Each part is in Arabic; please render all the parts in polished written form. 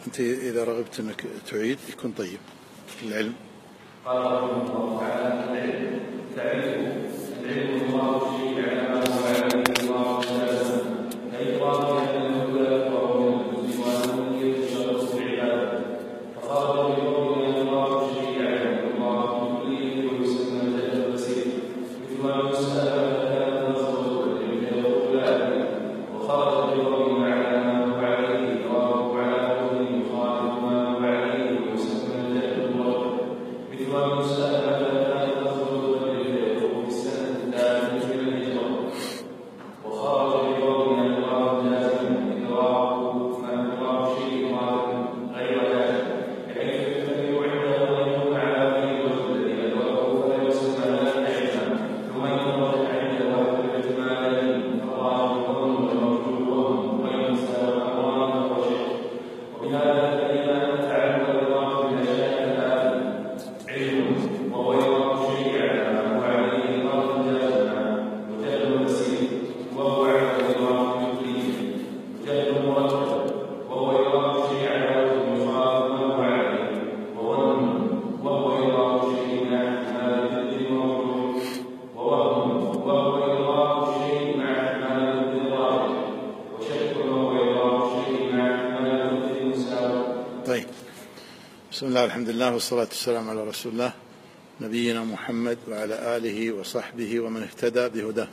أنت إذا رغبت أنك تعيد يكون طيب. العلم قال رحمه الله تعالى: العلم تعريفه: العلم الله الشيء على ما هو عليه الله جازما، كإدراك أن الهدى وهو من الجزء وأنه يتشرف بالعبادة. فقال بقوله الله الشيء على الله بكليه ويسمى الجهل البصير، مثل ما يسأل كان نصره والعلم يقول لا. وخرج بقوله على ما هو عليه وهو على قوله يخالف ما هو عليه ويسمى الجهل المركب، مثل ما يسأل كان نصره والعلم يقول في السنة الثالثة من الهجرة. وخرج بقوله الله جازما إدراك ما إدراك شيء غير ذلك، بحيث يختلف عنده أن يكون على غير الوجه الذي أدركه فلا يسمى ذلك علما، ثم ينظر عنده الاحتمالين الله وهم والموجود وهم وينسى والأمران وشيء. وبهذا تبين أن تعلم الإدراك بالأشياء الآتية: علم وهو إدراك شيء على ما هو عليه إدراك جازما، وجهل بصير وهو على إدراك يقين، وجهل مركب وهو إدراك شيء على وجه يخالف ما هو عليه، وظن وهو إدراك شيء مع احتمال ضد موجود، ووهم وهو إدراك شيء مع احتمال ضد ظاهر، وشك وهو إدراك شيء مع احتمال ضد مساوي. طيب. بسم الله والحمد لله والصلاة والسلام على رسول الله نبينا محمد وعلى آله وصحبه ومن اهتدى بهداه.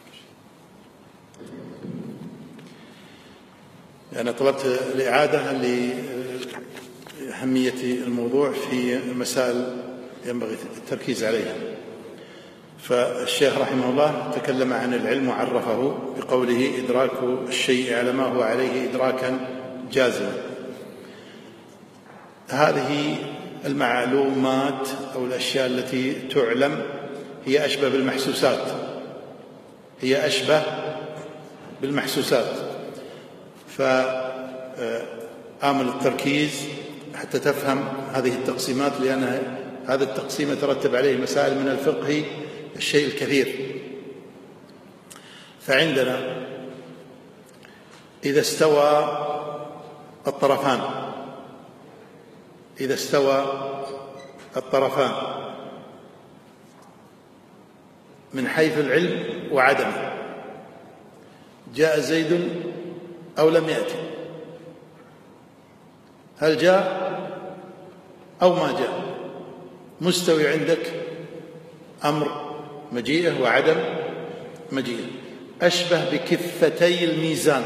أنا طلبت الإعادة لأهمية الموضوع في مسائل ينبغي التركيز عليها. فالشيخ رحمه الله تكلم عن العلم وعرفه بقوله إدراك الشيء على ما هو عليه إدراكا جازما. هذه المعلومات أو الأشياء التي تعلم هي أشبه بالمحسوسات، هي أشبه بالمحسوسات. فآمل التركيز حتى تفهم هذه التقسيمات، لأن هذا التقسيم يترتب عليه مسائل من الفقه الشيء الكثير. فعندنا إذا استوى الطرفان، إذا استوى الطرفان من حيث العلم وعدمه، جاء زيد أو لم يأتي، هل جاء أو ما جاء، مستوي عندك أمر مجيئه وعدم مجيئه، أشبه بكفتي الميزان.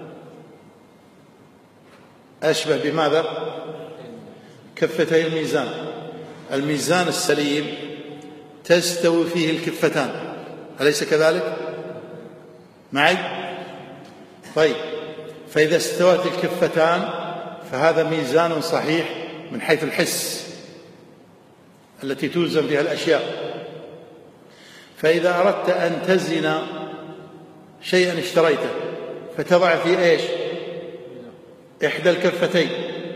أشبه بماذا؟ كفتي الميزان. الميزان السليم تستوي فيه الكفتان، أليس كذلك؟ معي؟ طيب، فإذا استوت الكفتان فهذا ميزان صحيح من حيث الحس التي توزن بها الأشياء. فإذا أردت أن تزن شيئا اشتريته فتضع في إيش؟ إحدى الكفتين،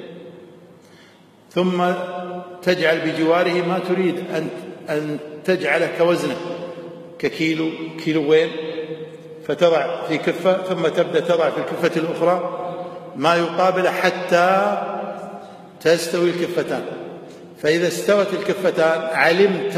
ثم تجعل بجواره ما تريد أن تجعله كوزنه، ككيلو، كيلوين، فتضع في كفة، ثم تبدأ تضع في الكفة الأخرى ما يقابل حتى تستوي الكفتان. فإذا استوت الكفتان علمت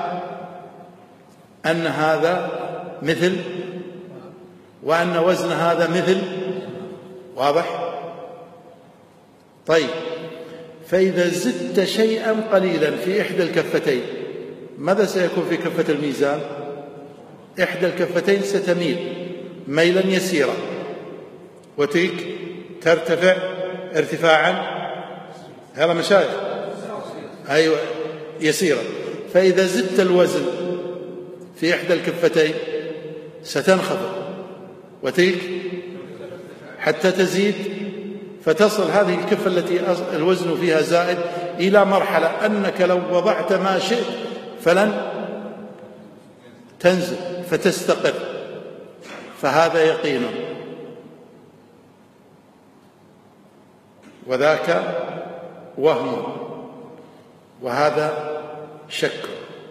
أن هذا مثل وأن وزن هذا مثل. واضح؟ طيب، فإذا زدت شيئا قليلا في إحدى الكفتين ماذا سيكون في كفة الميزان؟ إحدى الكفتين ستميل ميلا يسيرا، وتلك ترتفع ارتفاعا، هذا مشايخ، أيوة، يسيرا. فإذا زدت الوزن في إحدى الكفتين ستنخفض، وتلك حتى تزيد، فتصل هذه الكفة التي الوزن فيها زائد إلى مرحلة أنك لو وضعت ما شئت فلن تنزل فتستقر، فهذا يقين، وذاك وهم، وهذا شك.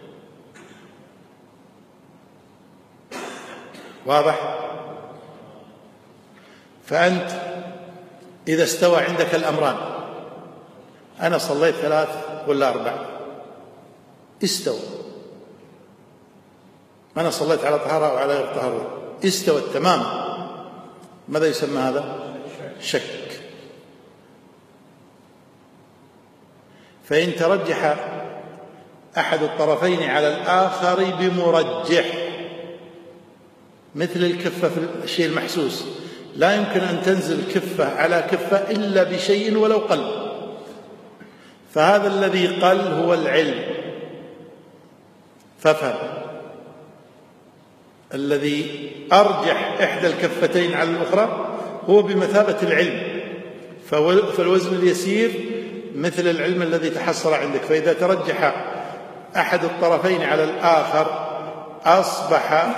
واضح؟ فأنت إذا استوى عندك الأمران أنا صليت 3 ولا 4 استوى، أنا صليت على طهارة أو على غير طهارة استوى تماما، ماذا يسمى هذا؟ شك. فإن ترجح أحد الطرفين على الآخر بمرجح، مثل الكفة في الشيء المحسوس، لا يمكن أن تنزل كفة على كفة إلا بشيء ولو قل، فهذا الذي قل هو العلم. فافهم، الذي أرجح إحدى الكفتين على الأخرى هو بمثابة العلم، فالوزن اليسير مثل العلم الذي تحصل عندك. فإذا ترجح أحد الطرفين على الآخر أصبح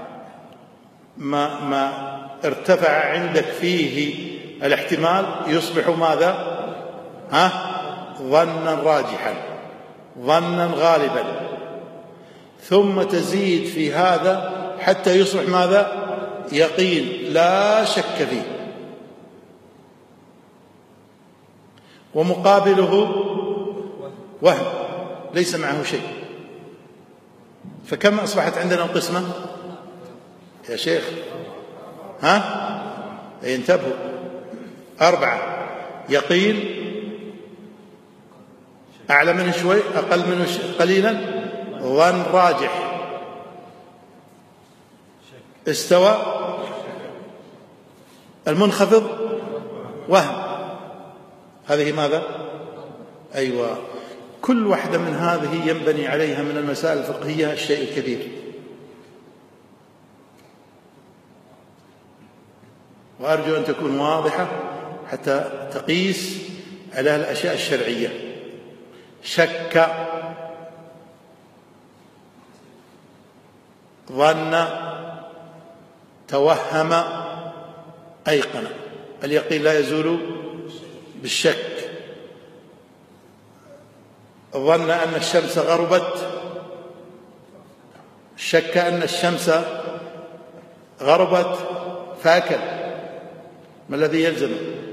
ما ارتفع عندك فيه الاحتمال يصبح ماذا؟ ظنا راجحا، ظنا غالبا، ثم تزيد في هذا حتى يصبح ماذا؟ يقين لا شك فيه. ومقابله وهم ليس معه شيء. فكم أصبحت عندنا القسمة يا شيخ؟ انتبهوا، 4: يقين، أعلى منه شوي، أقل منه قليلا، ظن راجح، استوى، المنخفض وهم. هذه ماذا؟ أيوة، كل واحدة من هذه ينبني عليها من المسائل الفقهية الشيء الكثير. وأرجو أن تكون واضحة حتى تقيس على الأشياء الشرعية. شك، ظن، توهم، أيقن. اليقين لا يزول بالشك. ظن أن الشمس غربت، شك أن الشمس غربت فأكل، ما الذي يلزمه؟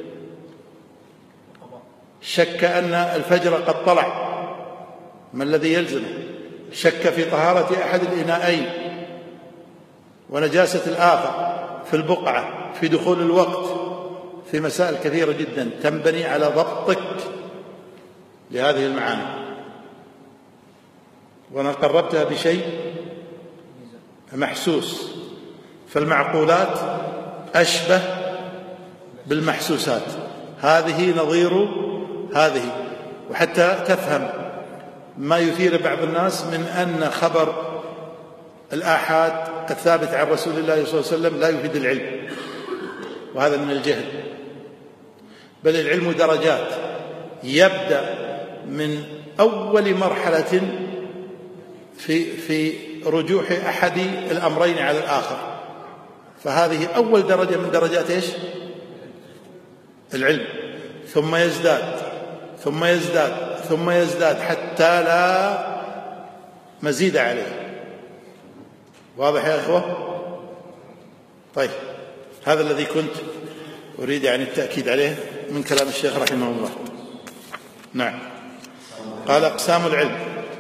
شك أن الفجر قد طلع، ما الذي يلزمه؟ شك في طهارة أحد الإناءين ونجاسة الآخر، في البقعة، في دخول الوقت، في مسائل كثيرة جدا تنبني على ضبطك لهذه المعاني. وأنا قربتها بشيء محسوس، فالمعقولات أشبه بالمحسوسات، هذه نظير هذه. وحتى تفهم ما يثير بعض الناس من أن خبر الآحاد الثابت عن رسول الله صلى الله عليه وسلم لا يفيد العلم، وهذا من الجهل. بل العلم درجات، يبدأ من أول مرحلة في رجوح أحد الأمرين على الآخر، فهذه أول درجة من درجات إيش؟ العلم، ثم يزداد ثم يزداد ثم يزداد حتى لا مزيد عليه. واضح يا إخوة؟ طيب، هذا الذي كنت أريد يعني التأكيد عليه من كلام الشيخ رحمه الله. نعم. قال: أقسام العلم.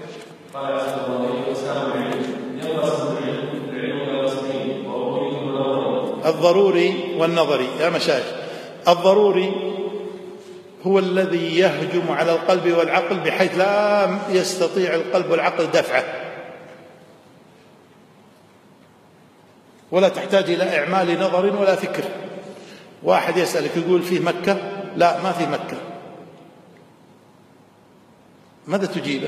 الضروري والنظري. يا مشايخ، الضروري هو الذي يهجم على القلب والعقل بحيث لا يستطيع القلب والعقل دفعه، ولا تحتاج إلى إعمال نظر ولا فكر. واحد يسألك يقول فيه مكة؟ لا، ما في مكة. ماذا تجيبه؟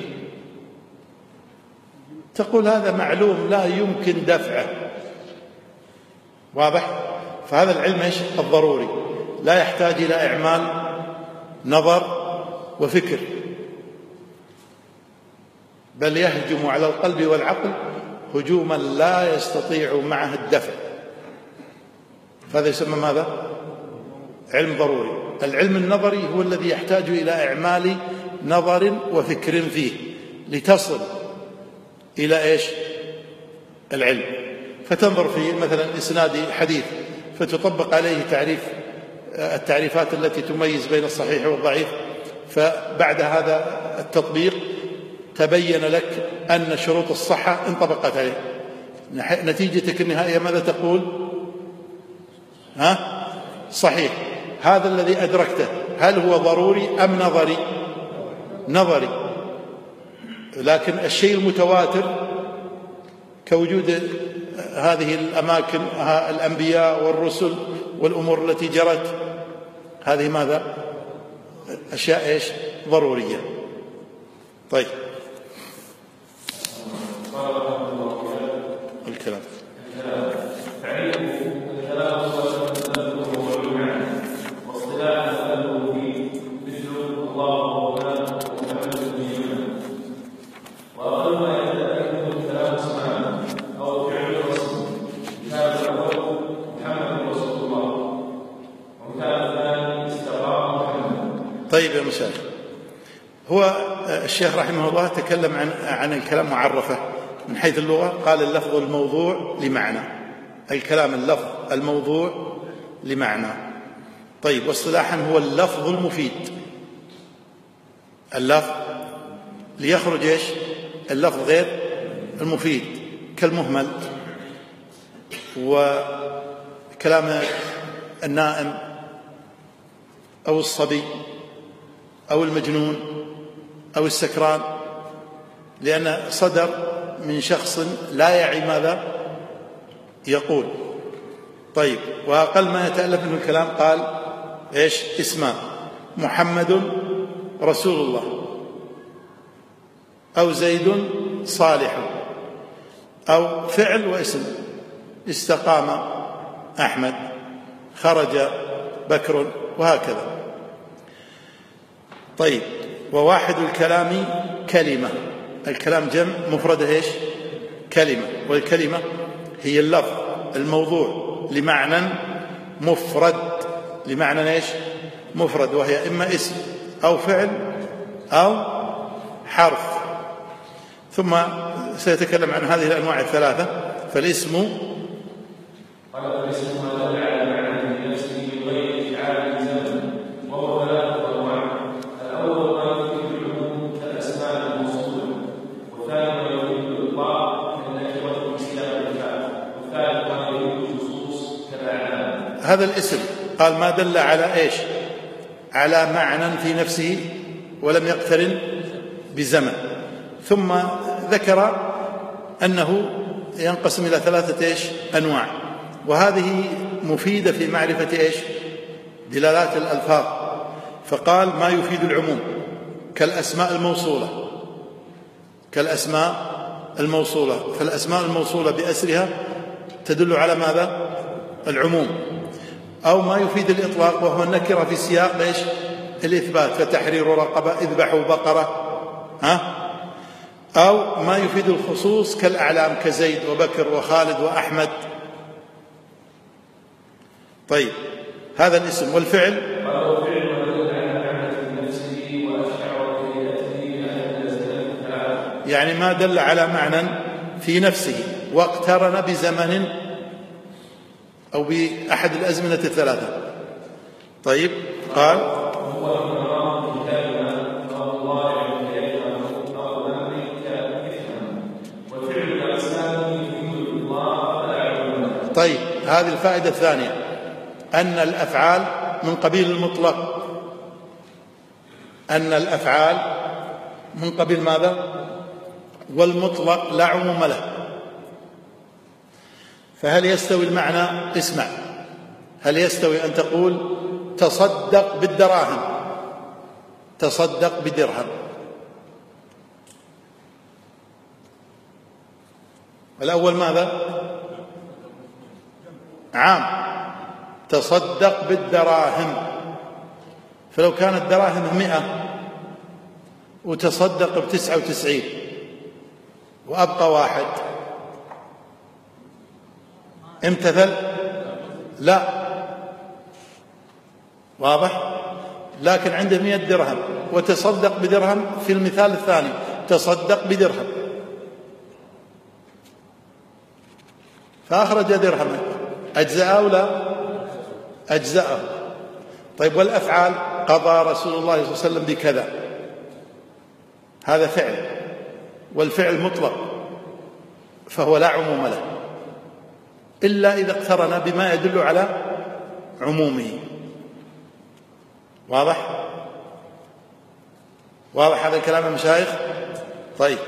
تقول هذا معلوم لا يمكن دفعه. واضح؟ فهذا العلم ايش؟ الضروري، لا يحتاج إلى إعمال نظر وفكر، بل يهجم على القلب والعقل هجوما لا يستطيع معه الدفع. فهذا يسمى ماذا؟ علم ضروري. العلم النظري هو الذي يحتاج إلى إعمال نظر وفكر فيه لتصل إلى إيش؟ العلم. فتنظر في مثلا إسناد حديث فتطبق عليه التعريفات التي تميز بين الصحيح والضعيف، فبعد هذا التطبيق تبين لك أن شروط الصحة انطبقت عليه. نتيجتك النهائية ماذا تقول؟ صحيح. هذا الذي أدركته هل هو ضروري أم نظري؟ نظري. لكن الشيء المتواتر كوجود هذه الأماكن، الأنبياء والرسل والأمور التي جرت، هذه ماذا؟ أشياء ضرورية. طيب الكلام طيب يا مشايخ، هو الشيخ رحمه الله تكلم عن الكلام معرفة من حيث اللغة. قال اللفظ الموضوع لمعنى، الكلام اللفظ الموضوع لمعنى. طيب واصطلاحا هو اللفظ المفيد. اللفظ ليخرج اللفظ غير المفيد، كالمهمل وكلام النائم أو الصبي أو المجنون أو السكران، لأن صدر من شخص لا يعي ماذا يقول. طيب وأقل ما يتألف منه الكلام قال اسمان: محمد رسول الله، أو زيد صالح، أو فعل واسم: استقام أحمد، خرج بكر، وهكذا. طيب وواحد الكلام كلمة. الكلام جمع مفرده كلمة، والكلمة هي اللفظ الموضوع لمعنى مفرد، لمعنى مفرد، وهي إما اسم أو فعل أو حرف. ثم سيتكلم عن هذه الأنواع الثلاثة. فالاسم هذا الاسم قال ما دل على على معنى في نفسه ولم يقترن بزمن. ثم ذكر أنه ينقسم إلى ثلاثة أنواع، وهذه مفيدة في معرفة دلالات الألفاظ. فقال ما يفيد العموم كالأسماء الموصولة، كالأسماء الموصولة. فالأسماء الموصولة بأسرها تدل على ماذا؟ العموم. أو ما يفيد الإطلاق وهو النكرة في سياق الإثبات: فتحرير رقبة، اذبحوا بقرة. أو ما يفيد الخصوص كالأعلام كزيد وبكر وخالد وأحمد. طيب هذا الاسم. والفعل يعني ما دل على معنى في نفسه واقترن بزمن أو بأحد الأزمنة الثلاثة. طيب قال طيب هذه الفائدة الثانية، أن الأفعال من قبيل المطلق. أن الأفعال من قبيل ماذا؟ والمطلق لا عموم له. فهل يستوي المعنى؟ اسمع، هل يستوي أن تقول تصدق بالدراهم، تصدق بدرهم؟ الأول ماذا؟ عام. تصدق بالدراهم. فلو كانت دراهم 100 وتصدق ب99 وأبقى 1، امتثل؟ لا. واضح؟ لكن عنده 100 درهم وتصدق بدرهم. في المثال الثاني تصدق بدرهم فأخرج درهما، أجزأه أو لا؟ أجزأه. طيب والأفعال قضى رسول الله صلى الله عليه وسلم بكذا، هذا فعل، والفعل مطلق فهو لا عموم له إلا إذا اقترن بما يدل على عمومه. واضح هذا الكلام يا مشايخ؟ طيب.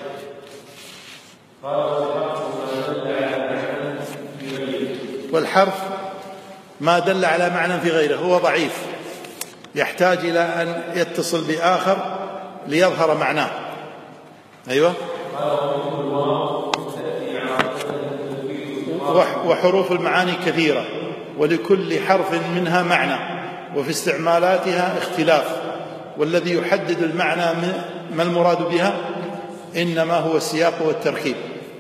والحرف ما دل على معنى في غيره هو ضعيف، يحتاج إلى أن يتصل بآخر ليظهر معناه. أيوة. وحروف المعاني كثيرة، ولكل حرف منها معنى، وفي استعمالاتها اختلاف، والذي يحدد المعنى ما المراد بها إنما هو السياق والتركيب.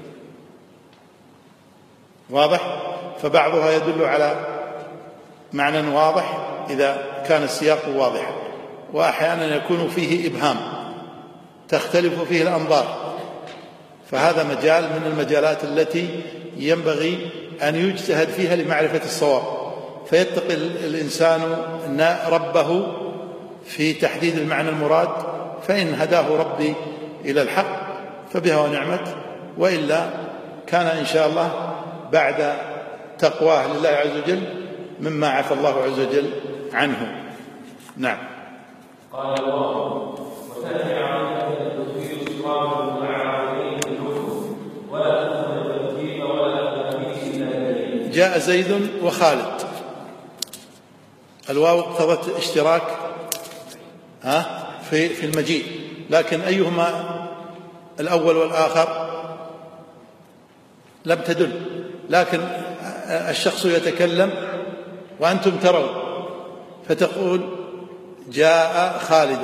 واضح؟ فبعضها يدل على معنى واضح إذا كان السياق واضحا، وأحيانا يكون فيه إبهام تختلف فيه الأنظار، فهذا مجال من المجالات التي ينبغي أن يجتهد فيها لمعرفة الصواب، فيتقي الإنسان ربه في تحديد المعنى المراد، فإن هداه ربي إلى الحق فبها ونعمت، وإلا كان إن شاء الله بعد تقواه لله عز وجل مما عفى الله عز وجل عنه. نعم. قال الله: وتأتي عليك التدبير صراط مع عليه الحكم ولا تأخذ الترتيب ولا تأخذ إلا. جاء زيد وخالد، الواو اقتضت اشتراك في المجيء، لكن أيهما الأول والآخر لم تدل، لكن الشخص يتكلم وأنتم ترون، فتقول جاء خالد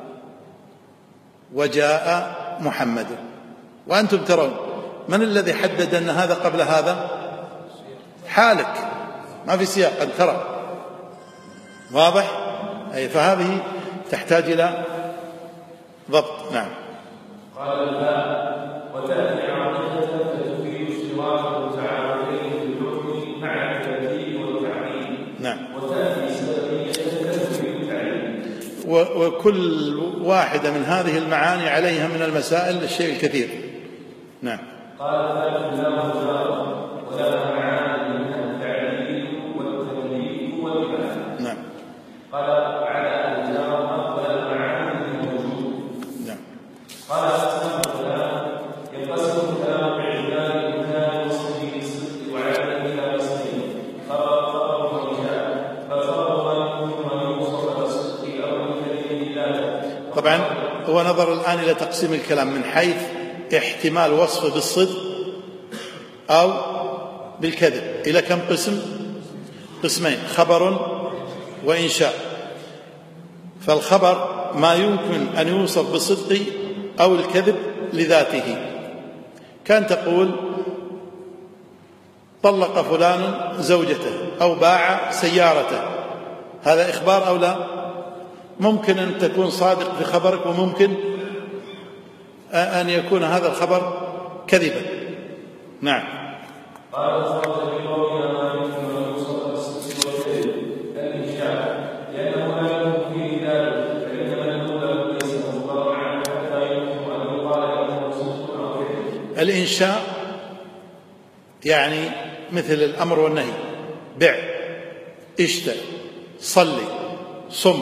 وجاء محمد وأنتم ترون. من الذي حدد أن هذا قبل هذا؟ حالك، ما في سياق، أن ترى. واضح؟ أي فهذه تحتاج إلى ضبط. نعم. قال الباء: وتأتي عقيدة تفيد اشتراك المتعاملين بالحكم مع الترتيب والتعليم. نعم. وتأتي سببية تفيد التعليم. وكل واحدة من هذه المعاني عليها من المسائل الشيء الكثير. نعم. قال ثالث له جار ولا معاني منها التعليل والتكليف والبيان. نعم. قال على الجار ولا معاني من الوجود. نعم. قال أقسام الكلام: ينقسم الكلام باعتبار المكان وصفه الصدق وعدم الى وصفه خبر وإنشاء، فالخبر ما يمكن أن يوصف بالصدق أو بالكذب ذاته. طبعا هو نظر الآن إلى تقسيم الكلام من حيث احتمال وصفه بالصدق أو بالكذب إلى كم قسم؟ قسمين: خبر وإنشاء. فالخبر ما يمكن أن يوصف بالصدق أو الكذب لذاته، كان تقول طلق فلان زوجته أو باع سيارته، هذا إخبار أو لا؟ ممكن أن تكون صادق في خبرك، وممكن أن يكون هذا الخبر كذبا. نعم. قال خرج بقولنا ما يمكن أن يوصف بالصدق والكذب الإنشاء، لأنه لا يمكن فيه ذلك، فإنما الأولى ليس مخبرا عنه حتى يمكن أن يقال إنه صدق أو كذب. الإنشاء يعني مثل الأمر والنهي: بع، اشتر، صلي، صم،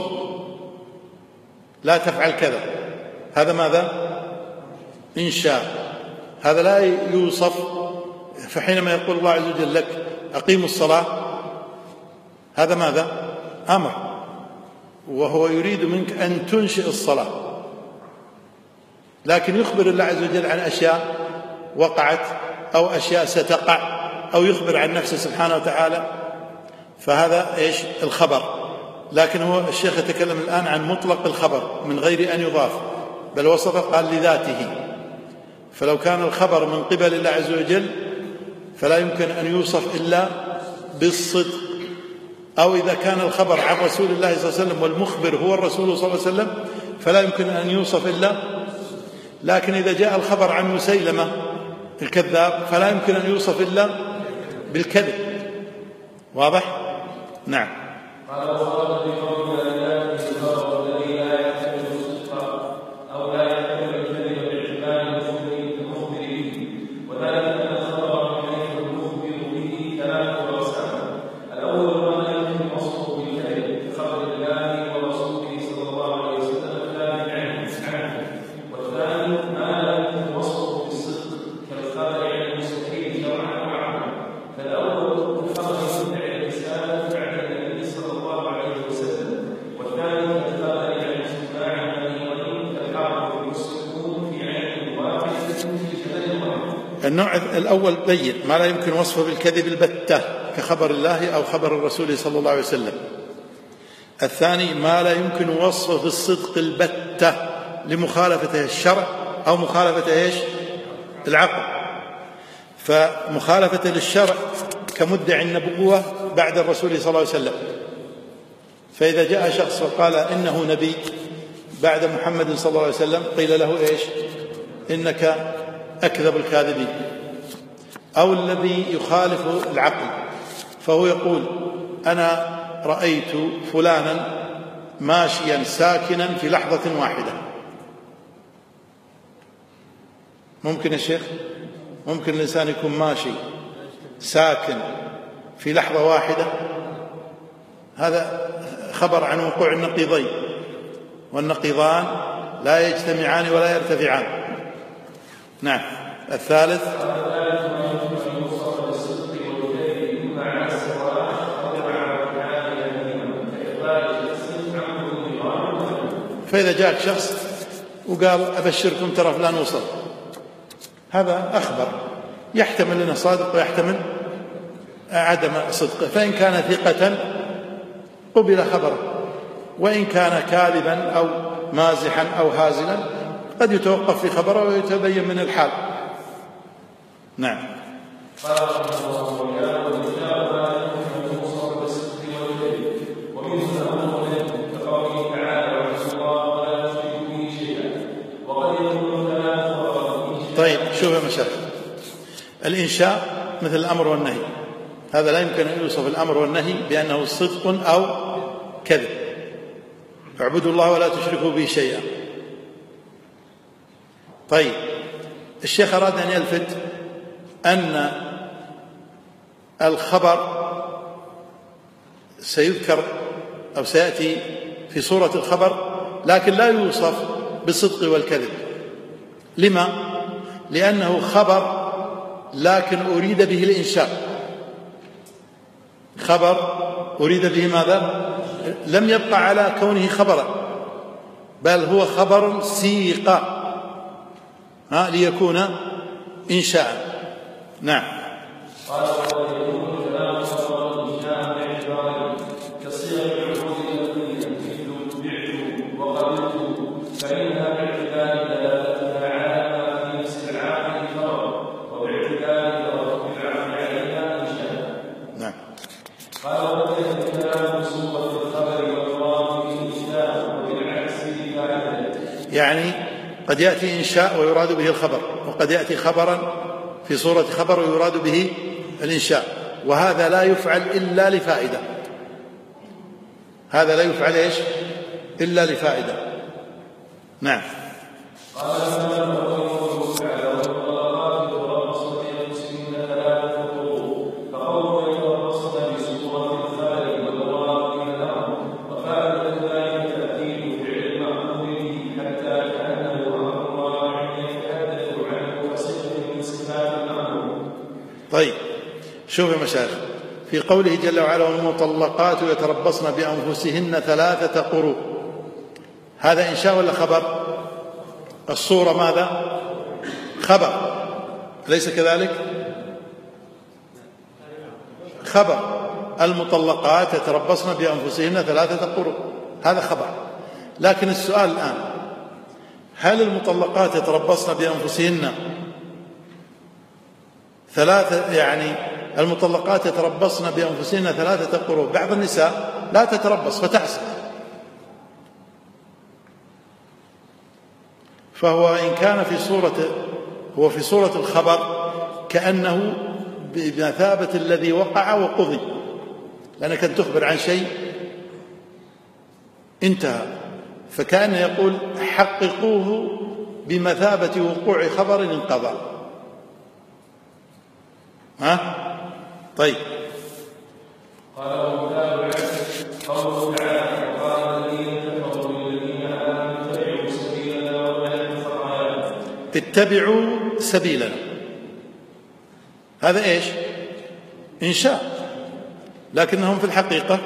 لا تفعل كذا، هذا ماذا؟ إنشاء. هذا لا يوصف. فحينما يقول الله عز وجل لك أقيموا الصلاة، هذا ماذا؟ أمر، وهو يريد منك أن تنشئ الصلاة، لكن يخبر الله عز وجل عن أشياء وقعت أو أشياء ستقع، أو يخبر عن نفسه سبحانه وتعالى، فهذا إيش؟ الخبر. لكن هو الشيخ يتكلم الآن عن مطلق الخبر من غير أن يضاف، بل وصفه قال لذاته. فلو كان الخبر من قبل الله عز وجل فلا يمكن أن يوصف إلا بالصدق، أو إذا كان الخبر عن رسول الله صلى الله عليه وسلم والمخبر هو الرسول صلى الله عليه وسلم فلا يمكن أن يوصف إلا. لكن إذا جاء الخبر عن مسيلمة الكذاب فلا يمكن أن يوصف إلا بالكذب. واضح؟ نعم. قال وصدق بقول لا الخبر الذي لا يحتمل الصدق او لا يحتمل الكذب باعتبار المخبر به، وذلك ان الخبر من حيث المخبر به ثلاثه اقسام. الاول ما لا يمكن وصفه بالكذب كخبر الله ورسوله صلى الله عليه وسلم الثابت عنه، والثاني ما لا يمكن وصفه بالصدق كالخبر عن المستحيل شرعا وعقلا. فالاول الخبر يدعي الرساله بعد النبي صلى الله عليه وسلم، والثاني كالخبر عن سماع الغنيمه كالحرب والسكون في عين واحده في جبل واحد. النوع الأول بين ما لا يمكن وصفه بالكذب البتة كخبر الله أو خبر الرسول صلى الله عليه وسلم. الثاني ما لا يمكن وصفه بالصدق البتة لمخالفته الشرع أو مخالفته العقل. فمخالفته للشرع كمدعي النبوة بعد الرسول صلى الله عليه وسلم، فإذا جاء شخص وقال إنه نبي بعد محمد صلى الله عليه وسلم قيل له إنك أكذب الكاذبين. أو الذي يخالف العقل فهو يقول أنا رأيت فلانا ماشيا ساكنا في لحظة واحدة. ممكن يا شيخ؟ ممكن الإنسان يكون ماشي ساكن في لحظة واحدة؟ هذا خبر عن وقوع النقيضين، والنقيضان لا يجتمعان ولا يرتفعان. نعم. الثالث فإذا جاءك شخص وقال أبشركم ترى فلان وصل، هذا أخبر يحتمل أنه صادق ويحتمل عدم صدقه، فإن كان ثقة قبل خبره، وإن كان كاذبا أو مازحا أو هازلا قد يتوقف في خبره ويتبين من الحال. نعم. قال رحمه الله والرجال لا يمكن الوصف بالصدق والكذب، ومنه الامر كقوله تعالى وعصى الله ولا تشركوا به شيئا، وقد يكون ثلاث. طيب شوف يا مشايخ، الإنشاء مثل الأمر والنهي، هذا لا يمكن أن يوصف الأمر والنهي بأنه صدق أو كذب. اعبدوا الله ولا تشركوا به شيئا. طيب الشيخ أراد أن يلفت أن الخبر سيذكر أو سيأتي في صورة الخبر لكن لا يوصف بالصدق والكذب. لما؟ لأنه خبر لكن أريد به الإنشاء. خبر أريد به ماذا؟ لم يبقى على كونه خبرا، بل هو خبر سيق ليكون إنشاء. نعم. قال وقد يكون كلام خبر إنشاء باعتبار كصيغ العقود اللفظية مثل بعت وقبلت، فإنها باعتبار دلالتها على ما في نفس العاقل خبر، وباعتبار توقف العقل عليها إنشاء. نعم. قال وقد يكون كلام صورة الخبر والمراد به إنشاء وبالعكس فائدة. يعني قد يأتي إنشاء ويراد به الخبر، وقد يأتي خبرا في صورة خبر ويراد به الإنشاء، وهذا لا يفعل إلا لفائدة. هذا لا يفعل إلا لفائدة. نعم. قال قوله تعالى والطلقات يتربصن بأنفسهن ثلاثة قروء، فقوله يتربصن بصورة الخبر والمراد به الأمر، وفائدة ذلك تأكيد فعل المأمور به حتى كأنه أمر واقع يتحدث عنه كصفة من صفات المأمور. طيب شوف يا مشايخ، في قوله جل وعلا والمطلقات يتربصن بأنفسهن ثلاثة قروء، هذا إنشاء ولا خبر؟ الصورة ماذا؟ خبر، أليس كذلك؟ خبر. المطلقات يتربصن بأنفسهن ثلاثة قروء، هذا خبر. لكن السؤال الآن، هل المطلقات يتربصن بأنفسهن ثلاثة، يعني المطلقات يتربصن بأنفسهن ثلاثة قروء؟ بعض النساء لا تتربص فتحسب، فهو إن كان في صورة الخبر كأنه بمثابة الذي وقع وقضي، لأنك أن تخبر عن شيء انتهى. فكان يقول حققوه بمثابة وقوع خبر انقضى. طيب. قال وكتاب العسل قوله تعالى وقال الذين كفروا للذين آمنوا اتبعوا سبيلنا ولا خطايانا. اتبعوا سبيلنا، هذا ايش؟ إنشاء، لكنهم في الحقيقة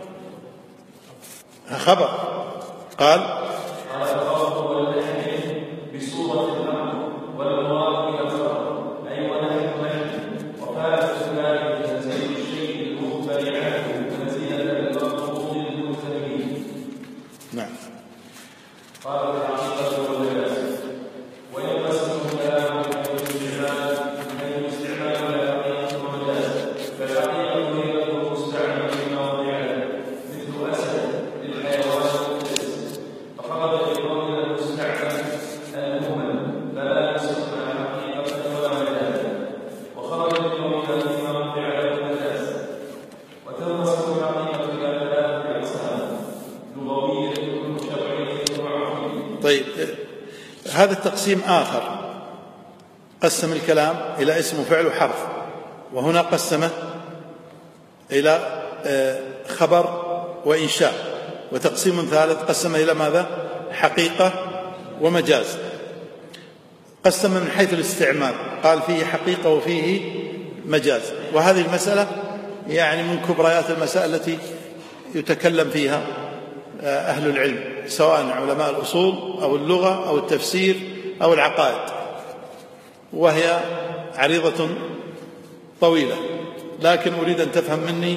خبر. قال الخبر والتحريم بصورة الأمر والمراد بالخبر أي ونحن وفاة ذلك تنزيل الشيء المخبر عنه تنزيلا للمقصود المسلمين. نعم. قال العقيدة واللباس وينقسم الكلام من استعمال الحقيقة والمجاز. فالحقيقة هي المستعمل في مواضعها مثل أسد للحيوان والجنس، فخرج بقول المستعمل المهمل فلا يسمى حقيقة ولا مجازا، وخرج بقول في مواضعها المجاز. وتنقسم الحقيقة إلى ثلاثة أقسام: لغوية وشرعية وعقلية. طيب، هذا التقسيم آخر، قسم الكلام إلى اسم وفعل وحرف، وهنا قسمه إلى خبر وإنشاء. وتقسيم ثالث قسم إلى ماذا؟ حقيقة ومجاز. قسم من حيث الاستعمال، قال فيه حقيقة وفيه مجاز. وهذه المسألة يعني من كبريات المسائل التي يتكلم فيها أهل العلم، سواء علماء الأصول أو اللغة أو التفسير أو العقائد، وهي عريضة طويلة، لكن أريد أن تفهم مني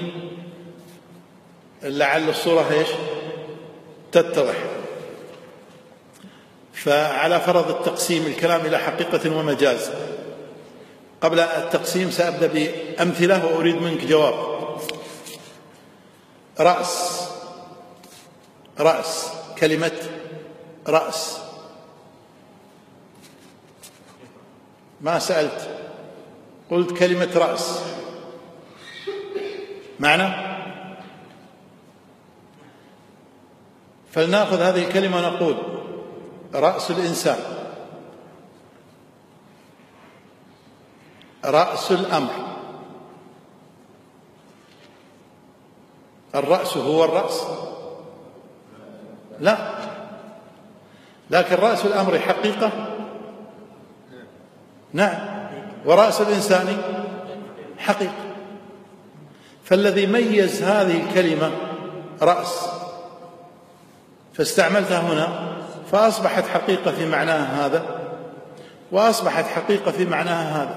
لعل الصورة ايش تتضح. فعلى فرض التقسيم الكلام إلى حقيقة ومجاز. قبل التقسيم سأبدأ بأمثلة وأريد منك جواب. رأس، كلمة رأس، ما سألت، قلت كلمة رأس، معنى؟ فلنأخذ هذه الكلمة ونقول رأس الإنسان، رأس الأمر. الرأس هو الرأس؟ لا، لكن رأس الأمر حقيقة؟ نعم. ورأس الإنسان حقيقة. فالذي ميز هذه الكلمة رأس فاستعملتها هنا فأصبحت حقيقة في معناها هذا، وأصبحت حقيقة في معناها هذا.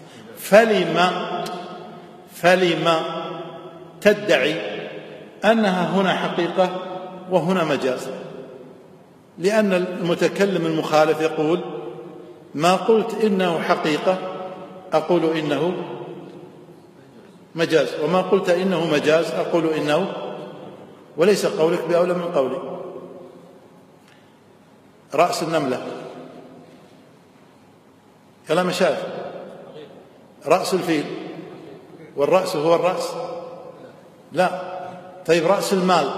فلما تدعي أنها هنا حقيقة وهنا مجاز؟ لأن المتكلم المخالف يقول ما قلت إنه حقيقة أقول إنه مجاز، وما قلت إنه مجاز أقول إنه، وليس قولك بأولى من قولي. رأس النملة، يلا مشايخ، رأس الفيل، والرأس هو الرأس؟ لا. طيب رأس المال،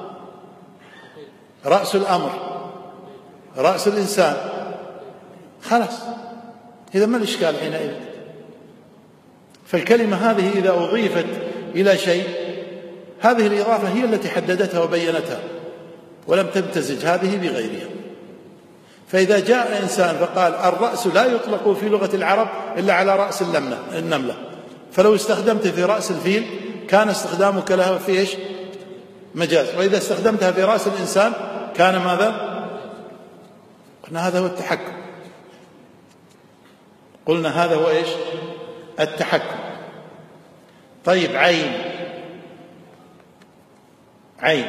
رأس الأمر، رأس الإنسان، خلاص، إذا ما الإشكال حينئذ؟ فالكلمة هذه إذا أضيفت إلى شيء، هذه الإضافة هي التي حددتها وبينتها، ولم تمتزج هذه بغيرها. فإذا جاء إنسان فقال الرأس لا يطلق في لغة العرب إلا على رأس النملة، فلو استخدمت في رأس الفيل كان استخدامك لها في إيش؟ مجاز. وإذا استخدمتها في رأس الإنسان كان ماذا؟ قلنا هذا هو التحكم. قلنا هذا هو إيش؟ التحكم. طيب عين،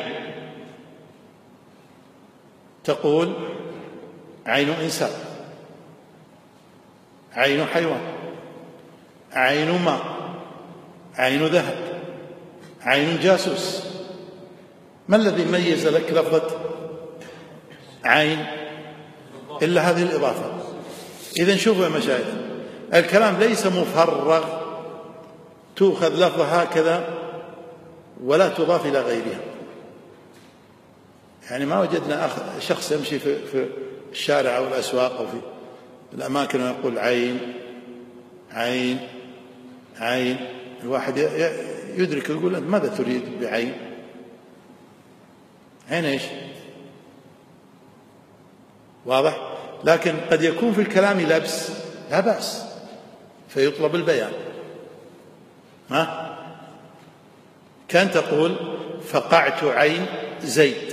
تقول عين إنسان، عين حيوان، عين ماء، عين ذهب، عين جاسوس. ما الذي ميز لك لفظة عين إلا هذه الإضافة؟ إذن شوفوا يا مشايخ، الكلام ليس مفرغ تؤخذ لفظة هكذا ولا تضاف إلى غيرها. يعني ما وجدنا شخص يمشي في الشارع أو الأسواق أو في الأماكن ويقول عين عين عين. الواحد يدرك يقول أنت ماذا تريد بعين؟ عين إيش؟ واضح؟ لكن قد يكون في الكلام لبس لا بأس فيطلب البيان. كان تقول فقعت عين زيد،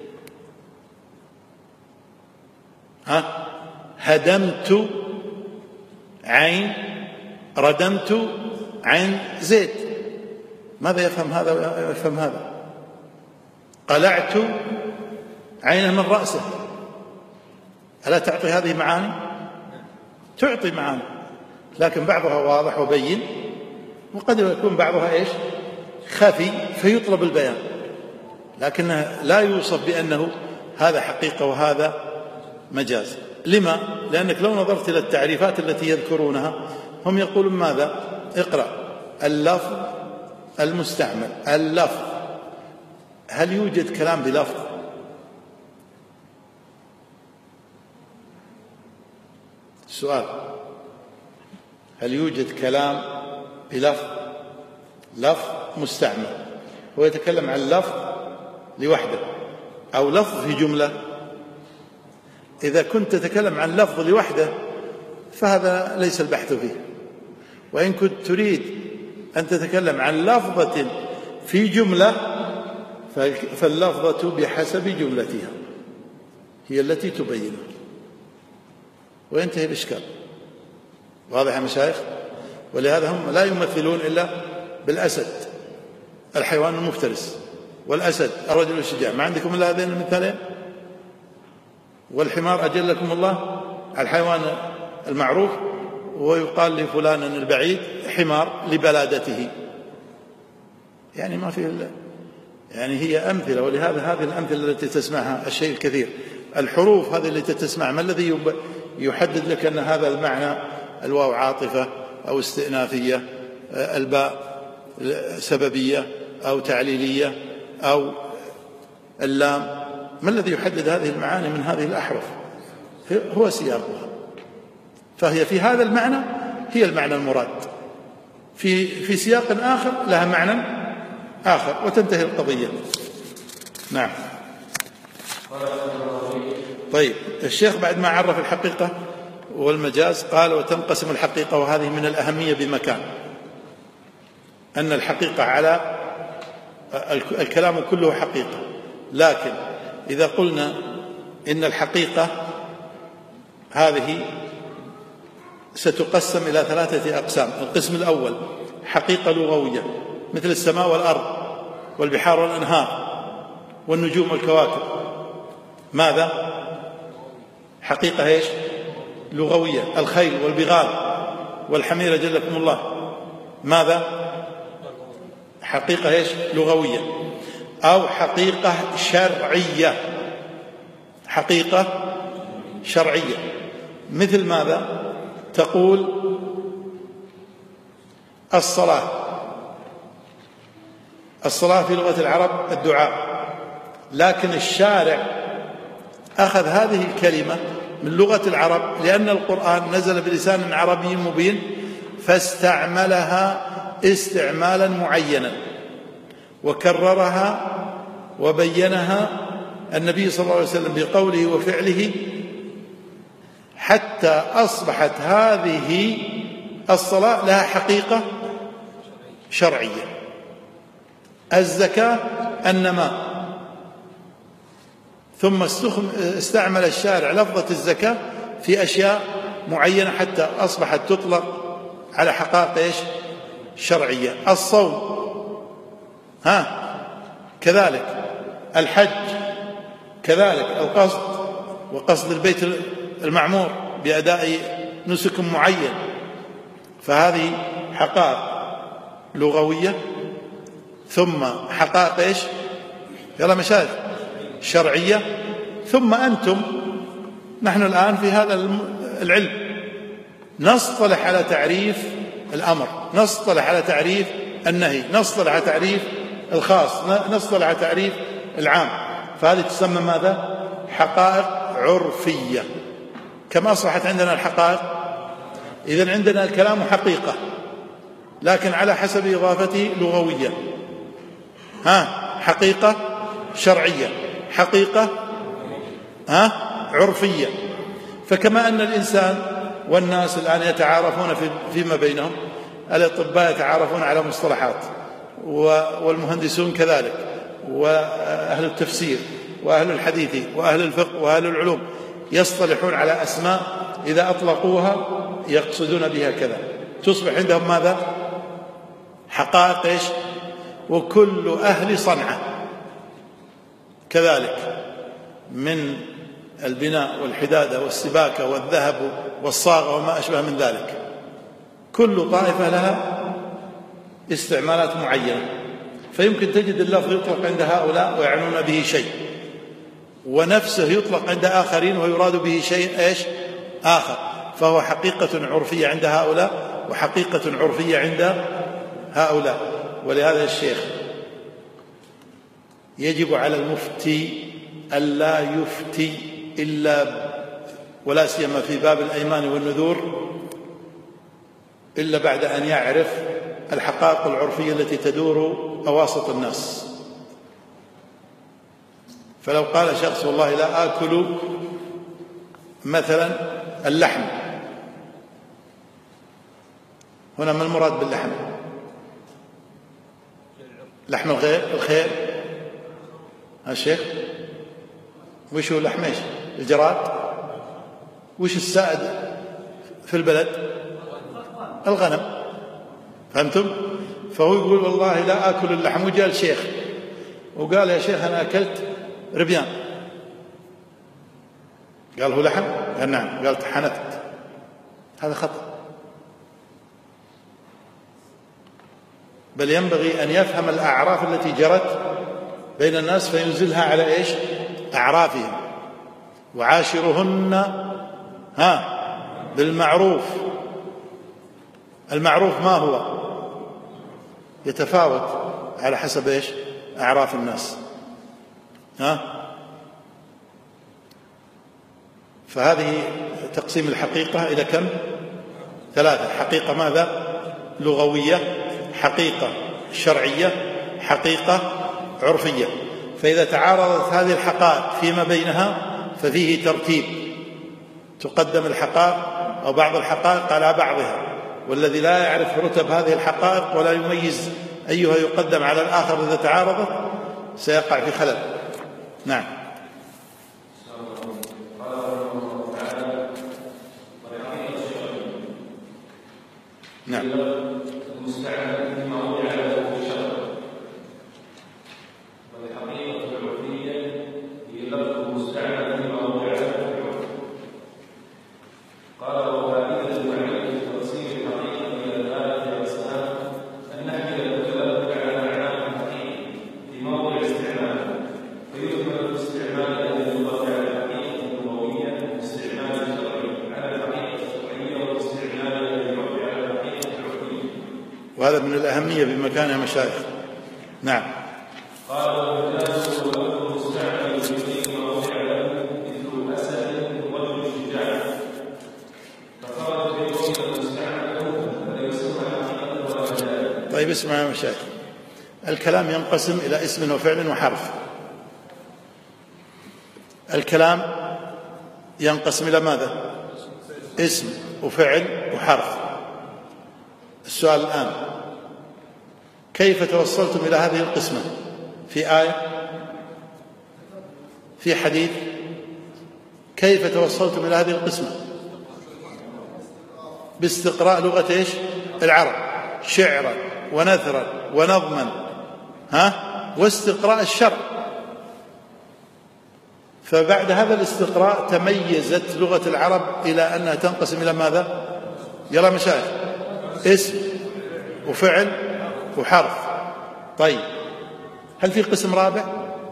هدمت عين، ردمت عين زيد. ماذا يفهم هذا ويفهم هذا؟ قلعت عينه من رأسه، ألا تعطي هذه معاني؟ تعطي معاني، لكن بعضها واضح وبين، وقد يكون بعضها إيش؟ خفي فيطلب البيان، لكنها لا يوصف بأنه هذا حقيقة وهذا مجاز. لما؟ لأنك لو نظرت إلى التعريفات التي يذكرونها هم يقولون ماذا؟ اقرأ اللفظ المستعمل. اللفظ، هل يوجد كلام بلفظ؟ سؤال، هل يوجد كلام بلفظ؟ لفظ مستعمل، هو يتكلم عن لفظ لوحده أو لفظ في جملة. إذا كنت تتكلم عن لفظ لوحده فهذا ليس البحث فيه، وإن كنت تريد أن تتكلم عن لفظة في جملة فاللفظة بحسب جملتها هي التي تبينها، وينتهي الإشكال. واضح يا مشايخ؟ ولهذا هم لا يمثلون إلا بالأسد الحيوان المفترس، والأسد الرجل الشجاع. ما عندكم إلا هذين المثالين؟ والحمار أجلكم الله الحيوان المعروف، ويقال لفلان البعيد حمار لبلادته. يعني ما في يعني هي أمثلة، ولهذا هذه الأمثلة التي تسمعها الشيء الكثير. الحروف هذه التي تسمع، ما الذي يحدد لك أن هذا المعنى؟ الواو عاطفة أو استئنافية، الباء سببية أو تعليلية، أو اللام. ما الذي يحدد هذه المعاني من هذه الأحرف؟ هو سياقها، فهي في هذا المعنى هي المعنى المراد، في سياق آخر لها معنى آخر، وتنتهي القضية. نعم. طيب، الشيخ بعد ما عرف الحقيقة والمجاز قال وتنقسم الحقيقة، وهذه من الأهمية بمكان، أن الحقيقة على الكلام كله حقيقة، لكن إذا قلنا إن الحقيقة هذه ستقسم إلى 3 أقسام. القسم الأول حقيقة لغوية مثل السماء والأرض والبحار والأنهار والنجوم والكواكب. ماذا؟ حقيقة إيش؟ لغوية. الخيل والبغال والحمير جلكم الله، ماذا؟ حقيقة إيش؟ لغوية. أو حقيقة شرعية، حقيقة شرعية مثل ماذا؟ تقول الصلاة في لغة العرب الدعاء، لكن الشارع أخذ هذه الكلمة من لغة العرب لأن القرآن نزل بلسان عربي مبين، فاستعملها استعمالا معينا، وكررها وبينها النبي صلى الله عليه وسلم بقوله وفعله، حتى أصبحت هذه الصلاة لها حقيقة شرعية. الزكاة النماء، ثم استعمل الشارع لفظة الزكاة في أشياء معينة حتى أصبحت تطلق على حقائق إيش؟ شرعية. الصوم كذلك، الحج كذلك، القصد وقصد البيت المعمور بأداء نسك معين، فهذه حقائق لغوية ثم حقائق إيش؟ يلا مشايخ، شرعية. ثم أنتم، نحن الآن في هذا العلم نصطلح على تعريف الأمر، نصطلح على تعريف النهي، نصطلح على تعريف الخاص، نصطلح على تعريف العام. فهذه تسمى ماذا؟ حقائق عرفية، كما أصبحت عندنا الحقائق. إذن عندنا الكلام حقيقة لكن على حسب إضافته لغوية، حقيقة شرعية، حقيقة عرفية. فكما أن الإنسان والناس الآن يتعارفون فيما بينهم، الأطباء يتعارفون على مصطلحات، والمهندسون كذلك، وأهل التفسير وأهل الحديث وأهل الفقه وأهل العلوم يصطلحون على أسماء إذا أطلقوها يقصدون بها كذا، تصبح عندهم ماذا؟ حقائق إيش؟ وكل أهل صنعاء كذلك، من البناء والحدادة والسباكة والذهب والصاغة وما أشبه من ذلك، كل طائفة لها استعمالات معينة. فيمكن تجد اللفظ يطلق عند هؤلاء ويعنون به شيء، ونفسه يطلق عند آخرين ويراد به شيء إيش؟ آخر. فهو حقيقة عرفية عند هؤلاء وحقيقة عرفية عند هؤلاء. ولهذا الشيخ يجب على المفتي ألا يفتي إلا ولا سيما في باب الأيمان والنذور إلا بعد أن يعرف الحقائق العرفية التي تدور أواسط الناس. فلو قال شخص والله لا آكل مثلا اللحم، هنا ما المراد باللحم؟ لحم الخيل الشيخ؟ وش هو اللحم؟ ايش الجراد؟ وش السائد في البلد؟ الغنم. فهمتم؟ فهو يقول والله لا آكل اللحم، وجاء الشيخ وقال يا شيخ أنا أكلت ربيان. قال هو لحم؟ قال نعم. قال حنثت. هذا خطأ، بل ينبغي أن يفهم الأعراف التي جرت بين الناس فينزلها على إيش؟ أعرافهم. وعاشرهن بالمعروف. المعروف ما هو؟ يتفاوت على حسب إيش؟ أعراف الناس. فهذه تقسيم الحقيقة إلى كم؟ 3. حقيقة ماذا؟ لغوية، حقيقة شرعية، حقيقة عرفية. فإذا تعارضت هذه الحقائق فيما بينها ففيه ترتيب، تقدم الحقائق أو بعض الحقائق على بعضها، والذي لا يعرف رتب هذه الحقائق ولا يميز أيها يقدم على الآخر إذا تعارضت سيقع في خلل. نعم. نعم. وهذا من الأهمية بمكان يا مشايخ. نعم. قال والمجاز هو المستعمل في مواضع له مثل الأسد والرجل الشجاع، فخرج بقول المستعمل فلا يسمى حقيقة ولا مجاز. طيب اسمع يا مشايخ، الكلام ينقسم إلى اسم وفعل وحرف. الكلام ينقسم إلى ماذا؟ اسم وفعل وحرف. السؤال الآن كيف توصلتم إلى هذه القسمة؟ في آية؟ في حديث؟ كيف توصلتم إلى هذه القسمة؟ باستقراء لغة إيش؟ العرب، شعرا ونثرا ونظما واستقراء الشرع. فبعد هذا الاستقراء تميزت لغة العرب إلى أنها تنقسم إلى ماذا؟ يلا مشايخ، اسم وفعل وحرف. طيب هل في قسم رابع؟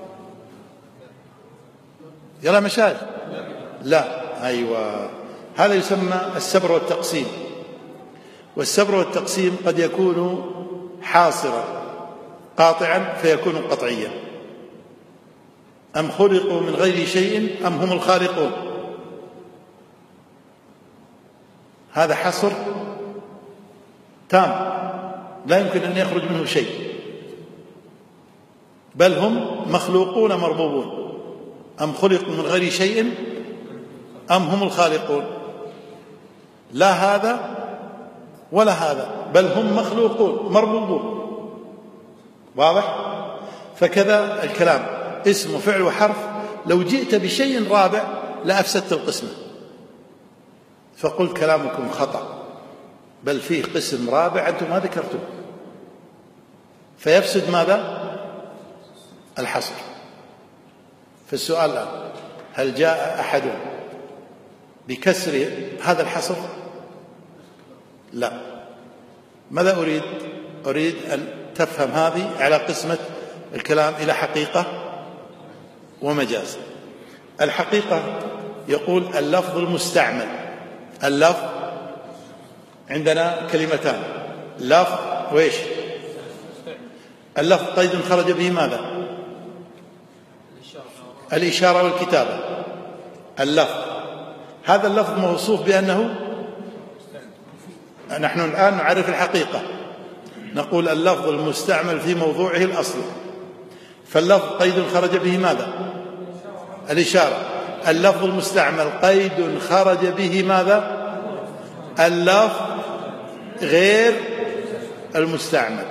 يلا مشايخ. لا. أيوة، هذا يسمى السبر والتقسيم. والسبر والتقسيم قد يكون حاصرا قاطعا فيكون قطعيا، أم خلقوا من غير شيء أم هم الخالقون. هذا حصر تام لا يمكن أن يخرج منه شيء، بل هم مخلوقون مربوبون. أم خلقوا من غير شيء أم هم الخالقون، لا هذا ولا هذا، بل هم مخلوقون مربوبون. واضح؟ فكذا الكلام اسم وفعل وحرف، لو جئت بشيء رابع لأفسدت القسمة، فقلت كلامكم خطأ، بل فيه قسم رابع أنتم ما ذكرتم، فيفسد ماذا؟ الحصر. فالسؤال الآن، هل جاء أحد بكسر هذا الحصر؟ لا. ماذا أريد أن تفهم هذه على قسمة الكلام إلى حقيقة ومجاز. الحقيقة يقول اللفظ المستعمل. اللفظ عندنا كلمتان، لفظ وإيش؟ اللفظ قيد خرج به ماذا؟ الإشارة والكتابة. اللفظ، هذا اللفظ موصوف بأنه، نحن الآن نعرف الحقيقة، نقول اللفظ المستعمل في موضوعه الأصلي. فاللفظ قيد خرج به ماذا؟ الإشارة. اللفظ المستعمل قيد خرج به ماذا؟ اللفظ غير المستعمل.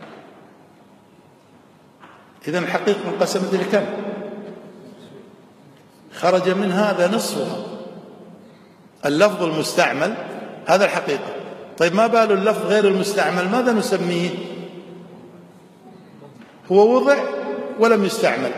إذن الحقيقة انقسمت إلى كم؟ خرج من هذا نصفها. اللفظ المستعمل هذا الحقيقة. طيب ما بال اللفظ غير المستعمل؟ ماذا نسميه؟ هو وضع ولم يستعمل.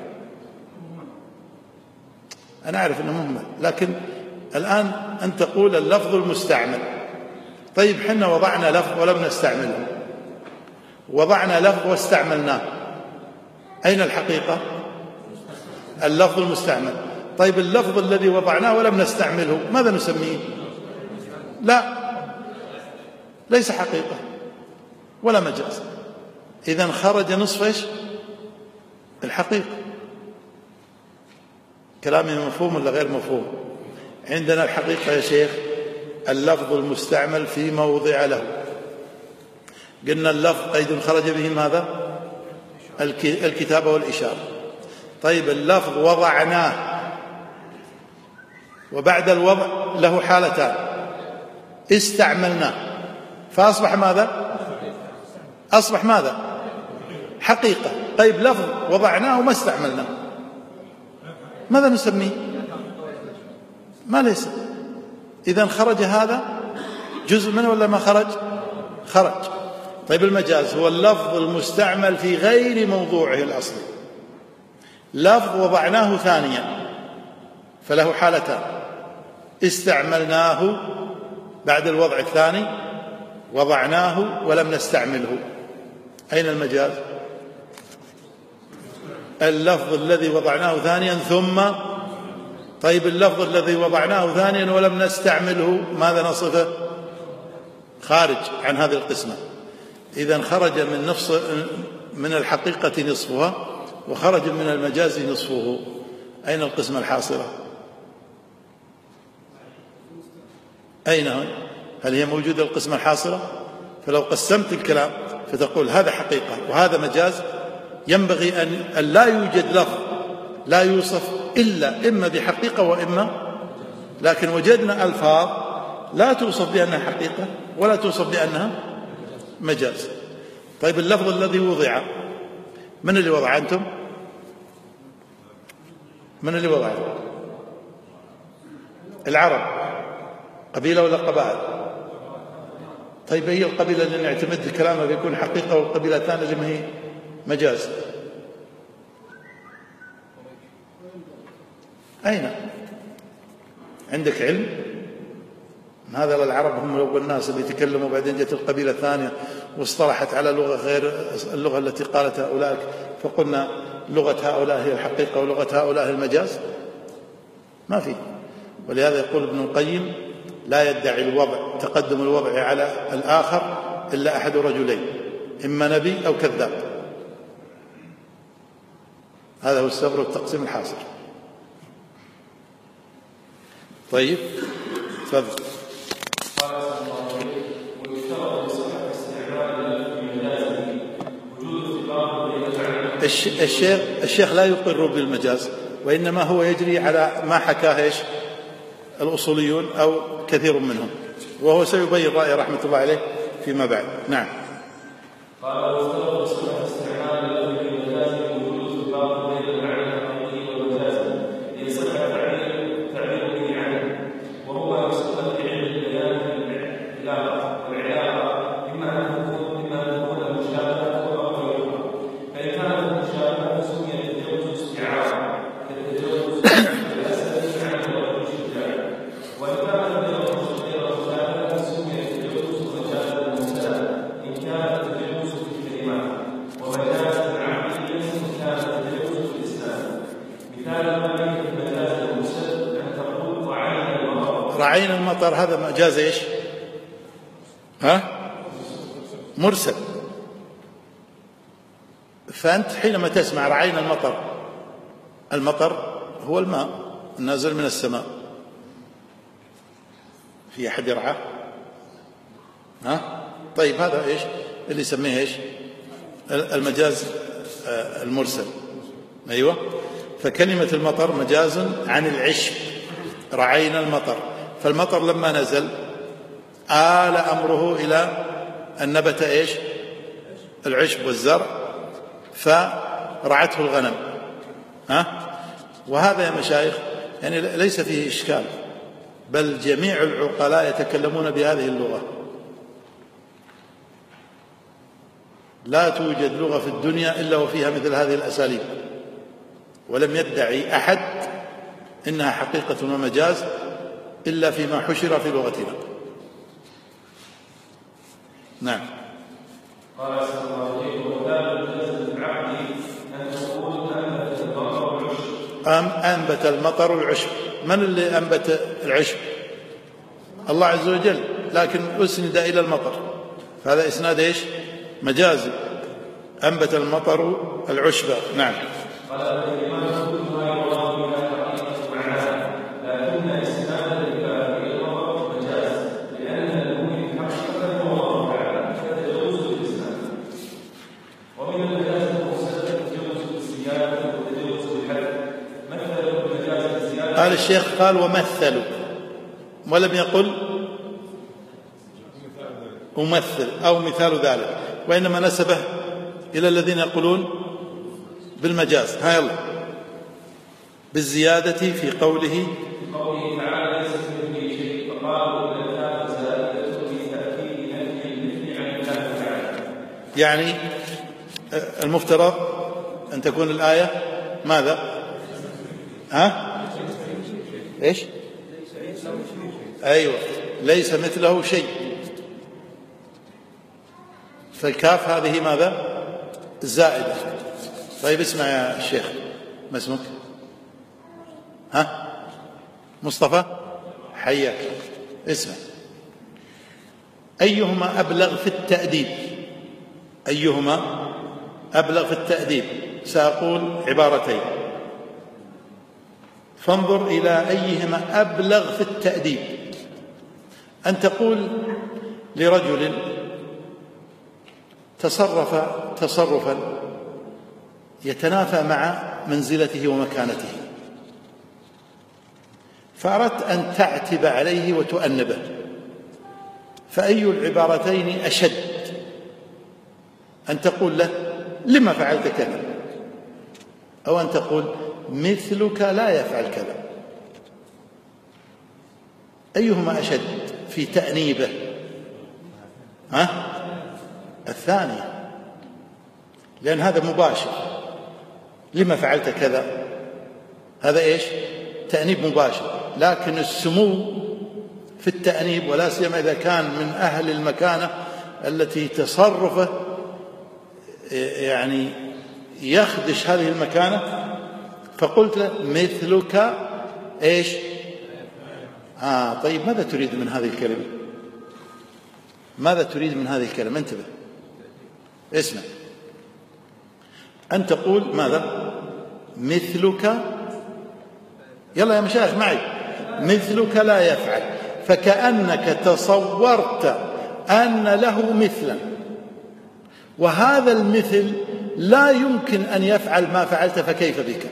أنا أعرف أنه مهمل، لكن الآن أن تقول اللفظ المستعمل. طيب حنا وضعنا لفظ ولم نستعمله، وضعنا لفظ واستعملناه، أين الحقيقة؟ اللفظ المستعمل. طيب اللفظ الذي وضعناه ولم نستعمله ماذا نسميه؟ لا، ليس حقيقة ولا مجاز. إذن خرج نصف إيش؟ الحقيقة. كلامي مفهوم ولا غير مفهوم؟ عندنا الحقيقة يا شيخ اللفظ المستعمل في موضع له. قلنا اللفظ قيد خرج به ماذا؟ الكتابة والإشارة. طيب اللفظ وضعناه، وبعد الوضع له حالتان، استعملناه فأصبح ماذا؟ أصبح ماذا؟ حقيقة. طيب لفظ وضعناه وما استعملناه ماذا نسميه؟ ما ليس. إذن خرج هذا جزء منه ولا ما خرج؟ خرج. طيب المجاز هو اللفظ المستعمل في غير موضوعه الأصلي، لفظ وضعناه ثانيا فله حالتان، استعملناه بعد الوضع الثاني، وضعناه ولم نستعمله. أين المجاز؟ اللفظ الذي وضعناه ثانيا ثم. طيب اللفظ الذي وضعناه ثانيا ولم نستعمله ماذا نصفه؟ خارج عن هذه القسمة. إذن خرج من الحقيقة نصفها، وخرج من المجاز نصفه. أين القسمة الحاصلة؟ أين هي؟ هل هي موجودة القسمة الحاصلة؟ فلو قسمت الكلام فتقول هذا حقيقة وهذا مجاز، ينبغي أن لا يوجد لفظ لا يوصف إلا إما بحقيقة وإما، لكن وجدنا ألفاظ لا توصف بأنها حقيقة ولا توصف بأنها مجاز. طيب اللفظ الذي وضع من اللي وضع؟ أنتم؟ من اللي وضع؟ العرب. قبيلة ولا قبائل؟ طيب هي القبيلة اللي نعتمد كلامها بيكون حقيقة، والقبيلة الثانية اللي ما هي مجاز. أين عندك علم؟ هذا العرب هم أول الناس اللي يتكلموا، بعدين جت القبيلة الثانية واصطلحت على لغة غير اللغة التي قالتها أولئك، فقلنا لغة هؤلاء هي الحقيقة ولغة هؤلاء هي المجاز. ما في. ولهذا يقول ابن القيم لا يدعي الوضع تقدم الوضع على الآخر إلا أحد رجلين، إما نبي أو كذاب. هذا هو الصبر والتقسيم الحاصل. طيب تفضل. الشيخ لا يقر بالمجاز، وإنما هو يجري على ما حكاه إيش الأصوليون أو كثير منهم، وهو سيبين رأي رحمة الله عليه فيما بعد. نعم. قال وافترض صحة استعمال اللفظ بالمجاز وجود الفرق بين المعنى الحقيقي والمجاز ليصح التعبير به عنه، وهو يستقل بعلم البيان بالعلاقة، والعلاقة إما أن تكون المشابهة أو غيرها، فإن كانت المشابهة سميت التجوز استعارة كالتجوز الأسد عن غير الشجاع، وإن كانت غير المشابهة سميت التجوز مجازا مبتدأ إن كانت التجوز في الكلمات، ومجازا عقليا إن كانت التجوز في الإسلام. مثال ذلك في المجاز المرسل أن تقول رعينا المطر. رعينا المطر هذا مجاز إيش؟ مرسل. فأنت حينما تسمع رعينا المطر، المطر هو الماء النازل من السماء. في أحد يرعاه؟ طيب هذا إيش اللي يسميه إيش المجاز المرسل. أيوة. فكلمة المطر مجاز عن العشب، رعينا المطر. فالمطر لما نزل آل أمره إلى أن نبت إيش العشب والزرع، فرعته الغنم. وهذا يا مشايخ يعني ليس فيه إشكال، بل جميع العقلاء يتكلمون بهذه اللغة. لا توجد لغة في الدنيا إلا وفيها مثل هذه الأساليب، ولم يدعي أحد إنها حقيقة ومجاز إلا فيما حشر في لغتنا. نعم. قال صلى الله عليه وسلم وكان المجاز بالعقل أن تقول أنبت المطر العشب. أنبت المطر العشب. من اللي أنبت العشب؟ الله عز وجل، لكن أسند إلى المطر، فهذا إسناد إيش مجازي. أنبت المطر العشب. نعم. قال الإمام كلها يراد بها حقيقة معناها، لكن إسناد المطر مجاز، لأن المؤمن حقيقة هو الله تعالى فتجوز الإسناد. ومن المجاز المرسل التجوز بالزيادة والتجوز بالحذف. مثل المجاز بالزيادة. قال الشيخ قال ومثلوا، ولم يقل أمثل أو مثال ذلك، وإنما نسبه إلى الذين يقولون بالمجاز. يلا بالزيادة في قوله تعالى ليس كمثله شيء، فقالوا إن الكاف زائدة في تأكيد نفي المثل عن الله تعالى. يعني المفترض أن تكون الآية ماذا؟ إيش؟ أيوة، ليس مثله شيء. فالكاف هذه ماذا؟ زائدة. طيب اسمع يا شيخ، ما اسمك؟ مصطفى، حياك. اسمع، أيهما أبلغ في التأديب؟ أيهما أبلغ في التأديب؟ سأقول عبارتين، فانظر إلى أيهما أبلغ في التأديب. أن تقول لرجل تصرف تصرفا يتنافى مع منزلته ومكانته، فأردت أن تعتب عليه وتؤنبه، فأي العبارتين أشد؟ أن تقول له لما فعلت كذا، أو أن تقول مثلك لا يفعل كذا؟ أيهما أشد في تأنيبه؟ الثاني، لأن هذا مباشر. لما فعلت كذا؟ هذا إيش؟ تأنيب مباشر. لكن السمو في التأنيب، ولا سيما إذا كان من أهل المكانة التي تصرفه يعني يخدش هذه المكانة، فقلت له مثلك إيش؟ طيب ماذا تريد من هذه الكلمة؟ ماذا تريد من هذه الكلمة؟ انتبه، اسمع. أن تقول ماذا؟ مثلك، يلا يا مشايخ معي، مثلك لا يفعل، فكأنك تصورت أن له مثلا، وهذا المثل لا يمكن أن يفعل ما فعلت، فكيف بك؟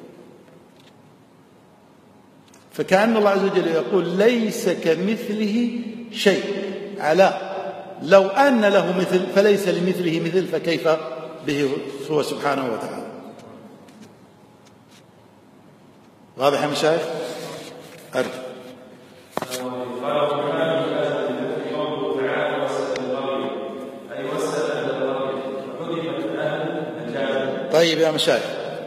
فكأن الله عز وجل يقول ليس كمثله شيء، على لو أن له مثل فليس لمثله مثل، فكيف به هو سبحانه وتعالى. واضح يا مشايخ؟ أرجو. طيب يا مشايخ،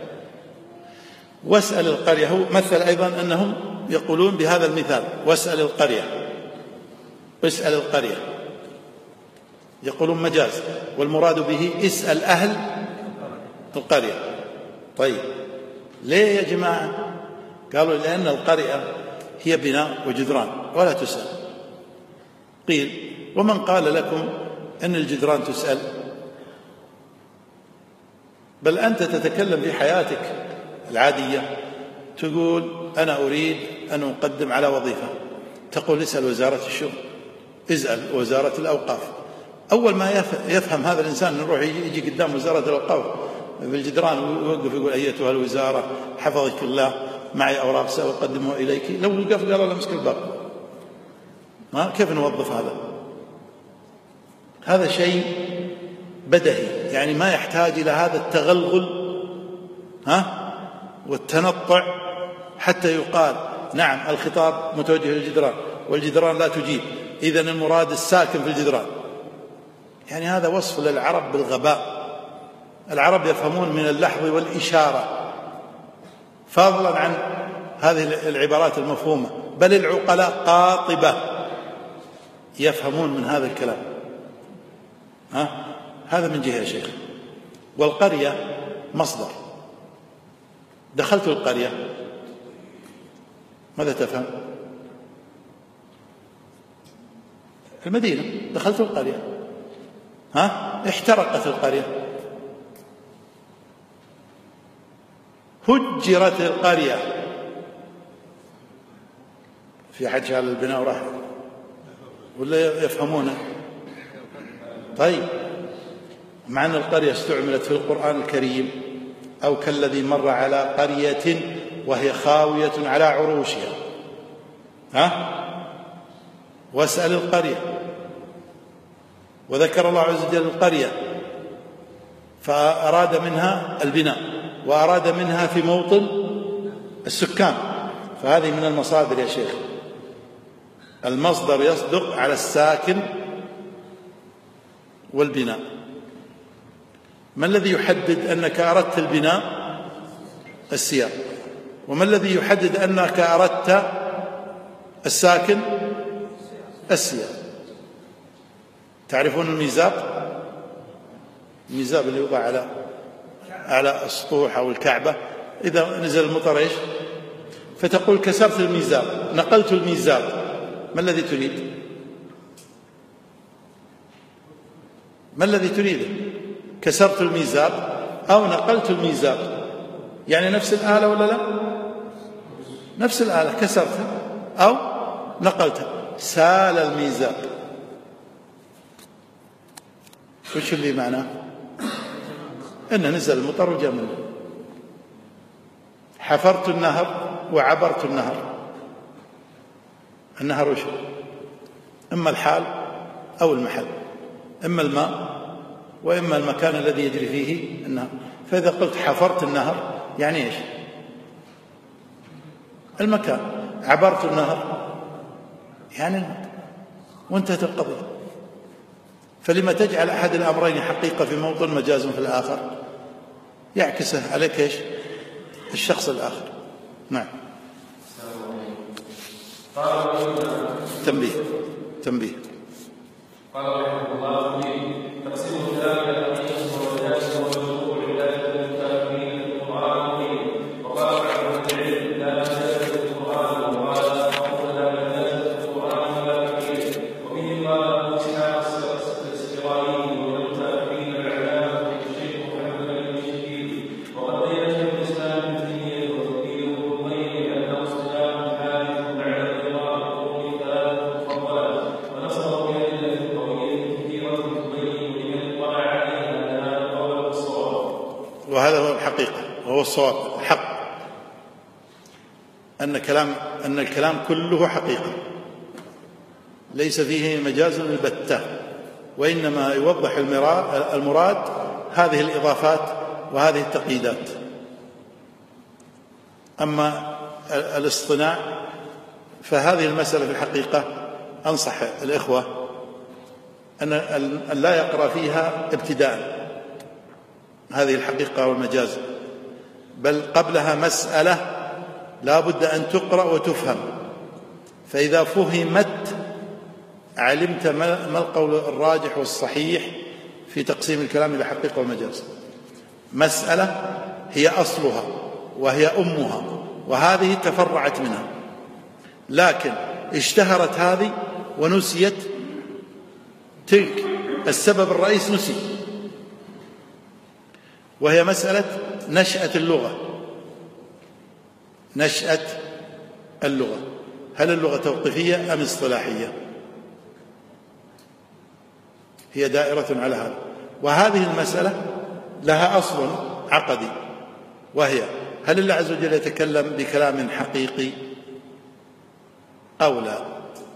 واسأل القرية، هو مثل أيضا أنهم يقولون بهذا المثال واسأل القرية، اسأل القرية، يقولون مجاز، والمراد به اسأل أهل القرية. طيب ليه يا جماعة؟ قالوا لأن القرية هي بناء وجدران ولا تسأل. قيل ومن قال لكم أن الجدران تسأل؟ بل أنت تتكلم في حياتك العادية، تقول أنا أريد أن أقدم على وظيفة، تقول اسأل وزارة الشؤون، اسأل وزارة الأوقاف. أول ما يفهم هذا الإنسان يروح يجي قدام وزارة الأوقاف بالجدران ويوقف يقول أيتها الوزارة حفظك الله معي أوراق سأقدمها إليك، لو وقف قال الله مسك الباب، كيف نوظف هذا؟ هذا شيء بدهي، يعني ما يحتاج إلى هذا التغلغل والتنطع حتى يقال نعم الخطاب متوجه للجدران والجدران لا تجيب، إذن المراد الساكن في الجدران. يعني هذا وصف للعرب بالغباء. العرب يفهمون من اللحظ والإشارة فضلا عن هذه العبارات المفهومة، بل العقلاء قاطبة يفهمون من هذا الكلام. هذا من جهة يا شيخ. والقرية مصدر. دخلت القرية ماذا تفهم؟ المدينة. دخلت القرية احترقت القرية، هجرت القرية، في أحد شال البناء وراح ولا يفهمونه؟ طيب مع أن القرية استعملت في القرآن الكريم أو كالذي مر على قرية وهي خاوية على عروشها، واسأل القرية، وذكر الله عز وجل القرية فأراد منها البناء وأراد منها في موطن السكان، فهذه من المصادر يا شيخ. المصدر يصدق على الساكن والبناء. ما الذي يحدد أنك أردت البناء؟ السياق. وما الذي يحدد أنك أردت الساكن؟ السياق. تعرفون الميزاب؟ الميزاب اللي يوضع على السطوح أو الكعبة إذا نزل المطر إيش؟ فتقول كسرت الميزاب، نقلت الميزاب. ما الذي تريد؟ ما الذي تريده؟ كسرت الميزاب أو نقلت الميزاب، يعني نفس الآلة ولا لا؟ نفس الآلة، كسرتها أو نقلتها. سال الميزاب، وش اللي معناه؟ إن نزل المطر وجاء منه. حفرت النهر وعبرت النهر. النهر وش؟ إما الحال أو المحل، إما الماء وإما المكان الذي يجري فيه النهر. فإذا قلت حفرت النهر يعني إيش؟ المكان. عبرت النهر يعني المكان، وانتهت القضية. فلما تجعل أحد الأمرين حقيقة في موطن مجاز في الآخر؟ يعكسه عليك إيش؟ الشخص الآخر. نعم. تنبيه. قال رحمه الله تقسيم الكلام الى الحقيقه والمجاز والوقوع لله المتامين في القران، وقال بعض العلم لا مجاز في القران، وقال اخر لا مجاز في القران ولا فيه. وبه قال اسحاق السقرايي والمتامين العلامه الشيخ محمد بن المشركين، وقد بين شيخ الاسلام الحقيقة وهو الصواب الحق، أن الكلام كله حقيقة ليس فيه مجاز البتة، وإنما يوضح المراد هذه الإضافات وهذه التقييدات. أما الاصطناع فهذه المسألة في الحقيقة أنصح الإخوة أن لا يقرأ فيها ابتداء هذه الحقيقة والمجاز، بل قبلها مسألة لا بد أن تقرأ وتفهم، فإذا فهمت علمت ما القول الراجح والصحيح في تقسيم الكلام إلى حقيقة والمجاز. مسألة هي أصلها وهي أمها، وهذه تفرعت منها، لكن اشتهرت هذه ونسيت تلك، السبب الرئيس نسي، وهي مسألة نشأة اللغة. نشأة اللغة، هل اللغة توقيفية أم اصطلاحية؟ هي دائرة على هذا، وهذه المسألة لها أصل عقدي، وهي هل الله عز وجل يتكلم بكلام حقيقي أو لا؟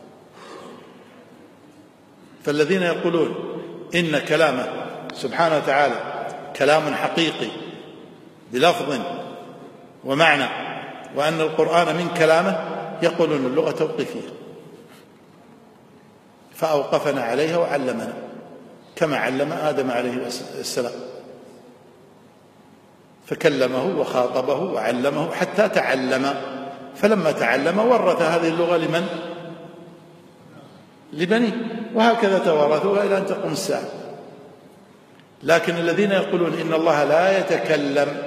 فالذين يقولون إن كلامه سبحانه وتعالى كلام حقيقي بلفظ ومعنى، وأن القرآن من كلامه، يقولون اللغة توقيفية، فأوقفنا عليها وعلمنا كما علم آدم عليه السلام، فكلمه وخاطبه وعلمه حتى تعلم، فلما تعلم ورث هذه اللغة لبنيه، وهكذا توارثوها إلى أن تقوم الساعة. لكن الذين يقولون إن الله لا يتكلم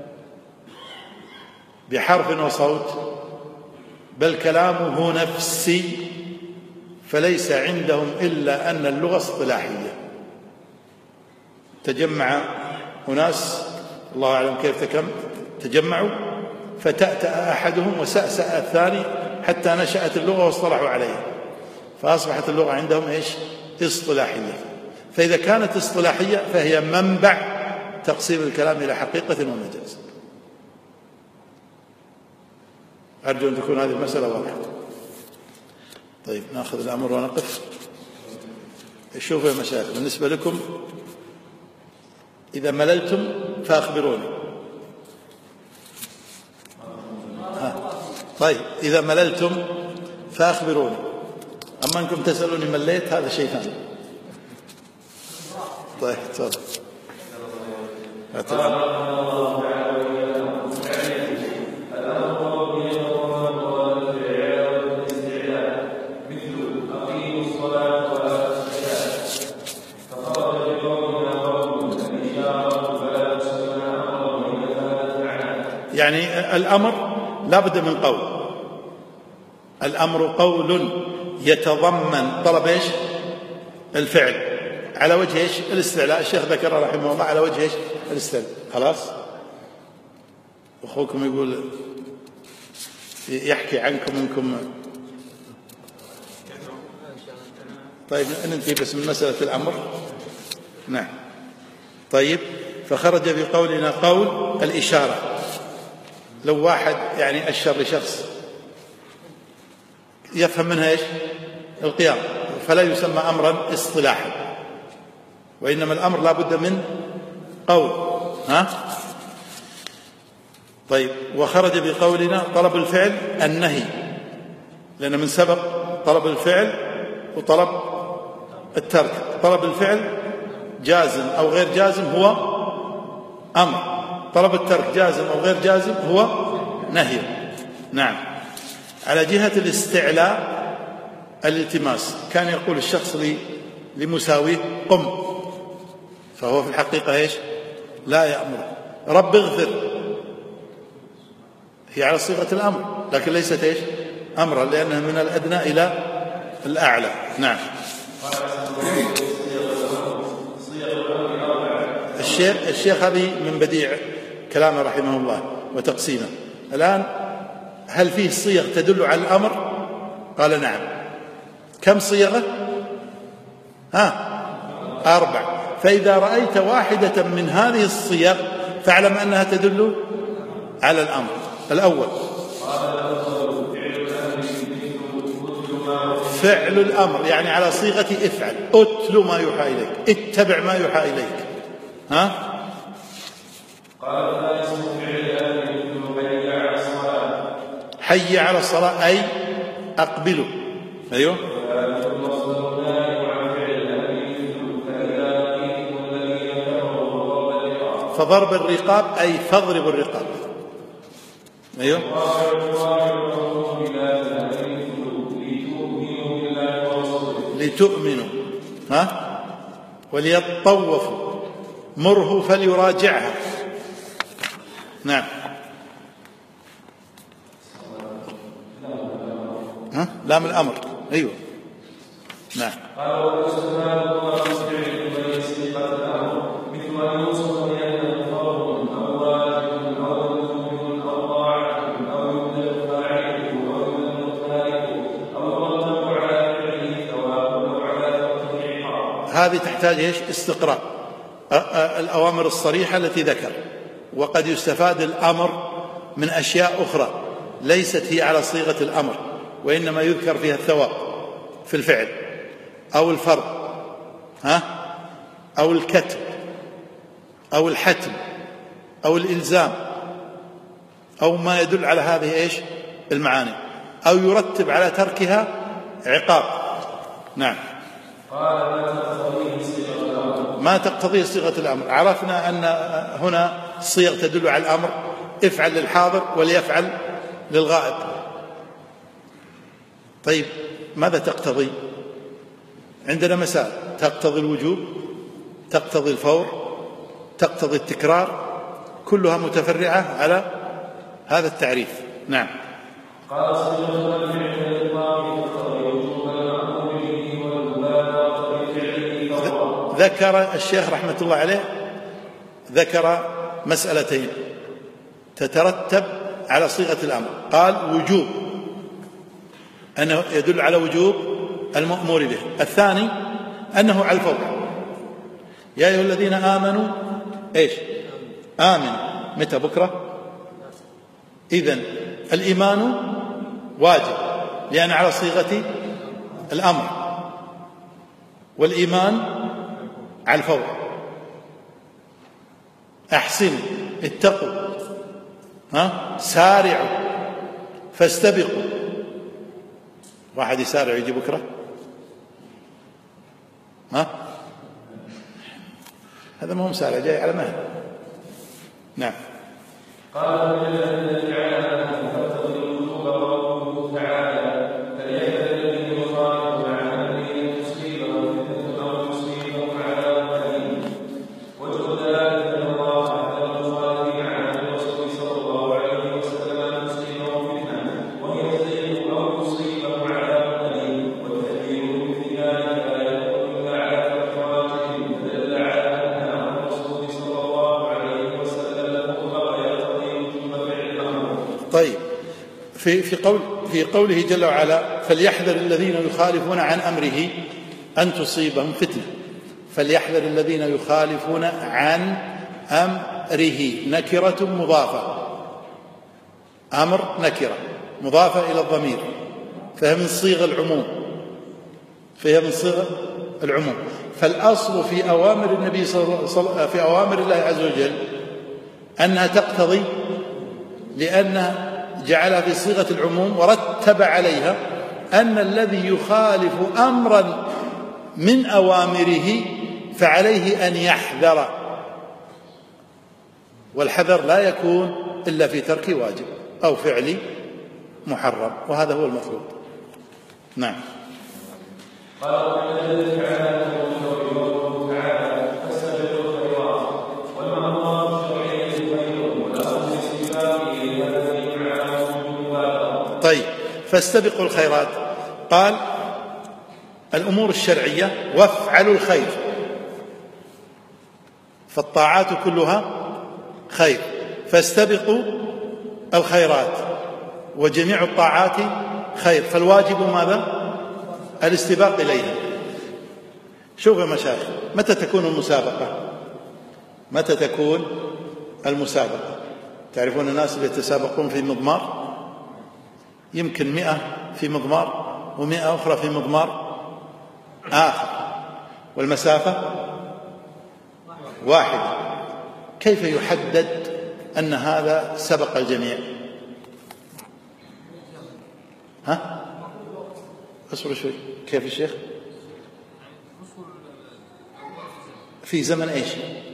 بحرف وصوت بل كلامه نفسي، فليس عندهم إلا أن اللغة اصطلاحية. تجمع أناس الله أعلم كيف تجمعوا، فتأتأ أحدهم وسأسأ الثاني حتى نشأت اللغة واصطلحوا عليها، فأصبحت اللغة عندهم اصطلاحية. فإذا كانت اصطلاحية فهي منبع تقسيم الكلام إلى حقيقة ومجاز. أرجو أن تكون هذه المسألة واضحة. طيب نأخذ الأمر ونقف. شوفوا يا مشايخ، بالنسبة لكم إذا مللتم فأخبروني. طيب إذا مللتم فأخبروني، أما أنكم تسألوني مليت هذا شيء ثاني. طيب تفضل. يعني الأمر لا بد من قول، الأمر قول يتضمن طلب الفعل على وجه الاستعلاء. الشيخ ذكر رحمه الله على وجه الاستعلاء. خلاص، أخوكم يقول يحكي عنكم انكم. طيب ننتهي بس من مسألة الأمر. نعم. طيب فخرج بقولنا قول الإشارة. لو واحد يعني أشر لشخص يفهم منها القيام، فلا يسمى أمرا اصطلاحا، وإنما الأمر لا بد من قول. طيب وخرج بقولنا طلب الفعل النهي، لأن من سبق طلب الفعل وطلب الترك. طلب الفعل جازم أو غير جازم هو أمر، طلب الترك جازم أو غير جازم هو نهي. نعم. على جهة الاستعلاء الالتماس، كان يقول الشخص لمساويه قم، فهو في الحقيقة لا يأمر. رب اغفر، هي على صيغة الأمر لكن ليست أمرا، لأنها من الأدنى إلى الأعلى. نعم. الشيخ هذه من بديع كلامه رحمه الله وتقسيمه. الآن هل فيه صيغ تدل على الأمر؟ قال نعم. كم صيغة؟ 4. فإذا رأيت واحدة من هذه الصيغ فاعلم أنها تدل على الأمر. الأول فعل الأمر يعني على صيغة افعل، اتل ما يوحى إليك، اتبع ما يوحى إليك. ها؟ حي على الصلاة أي أقبلوا. أيوه. فضرب الرقاب أي فاضرب الرقاب. أيوه. لتؤمنوا ها وليطوفوا مره فليراجعها. نعم. ها لام الأمر. أيوه. نعم. هذه تحتاج ايش؟ استقراء الأوامر الصريحة التي ذكر. وقد يستفاد الأمر من أشياء أخرى ليست هي على صيغة الأمر، وإنما يذكر فيها الثواب في الفعل أو الفرض أو الكتب أو الحتم أو الإلزام أو ما يدل على هذه ايش؟ المعاني، أو يرتب على تركها عقاب. نعم. ما تقتضيه صيغة الأمر. عرفنا أن هنا صيغ تدل على الأمر، افعل للحاضر وليفعل للغائب. طيب ماذا تقتضي؟ عندنا مسائل تقتضي الوجوب، تقتضي الفور، تقتضي التكرار، كلها متفرعة على هذا التعريف. نعم. ذكر الشيخ رحمة الله عليه ذكر مسألتين تترتب على صيغة الأمر. قال وجوب، أنه يدل على وجوب المأمور به. الثاني أنه على الفور. يا أيها الذين آمنوا إيش؟ آمنوا. متى؟ بكرة. إذن الإيمان واجب لأن على صيغة الأمر، والإيمان على الفور. أحسنوا، اتقوا، سارعوا، فاستبقوا. واحد يسارع يجي بكرة؟ هذا ما هو مسارع، جاي على مهل. نعم. قال الذي جعل فتقضي الوجوب ربه تعالى فليحذر الذي يخالف عن امره تصيبه فتنه او يصيبه عذاب اليم. وجه ذلك ان الله حذر المخالفين عن الرسول صلى الله عليه وسلم ان تصيبه فتنه وهي تزيد او يصيبه عذاب اليم. والتحذير مثل ذلك لا يكون الا على ترك واجب فدل على ان الرسول صلى الله عليه وسلم مطلق يقتضي وجوب فعل الامر. طيب في قوله جل وعلا فليحذر الذين يخالفون عن أمره أن تصيبهم فتنة. فليحذر الذين يخالفون عن أمره نكرة مضافة، أمر نكرة مضافة إلى الضمير، فهي من صيغ العموم. فالأصل في أوامر النبي في أوامر الله عز وجل أنها تقتضي، لأنها جعلها في صيغة العموم ورتب عليها أن الذي يخالف أمرا من أوامره فعليه أن يحذر، والحذر لا يكون إلا في ترك واجب أو فعل محرم، وهذا هو المطلوب. نعم. طيب فاستبقوا الخيرات. قال الأمور الشرعية وافعلوا الخير، فالطاعات كلها خير، فاستبقوا الخيرات، وجميع الطاعات خير، فالواجب ماذا؟ الاستباق إليها. شوف يا مشايخ، متى تكون المسابقة؟ متى تكون المسابقة. تعرفون الناس اللي يتسابقون في مضمار، يمكن 100 في مضمار و100 أخرى في مضمار آخر، والمسافة واحدة. كيف يحدد أن هذا سبق الجميع؟ اصبروا شوي. كيف الشيخ؟ في زمن ايش؟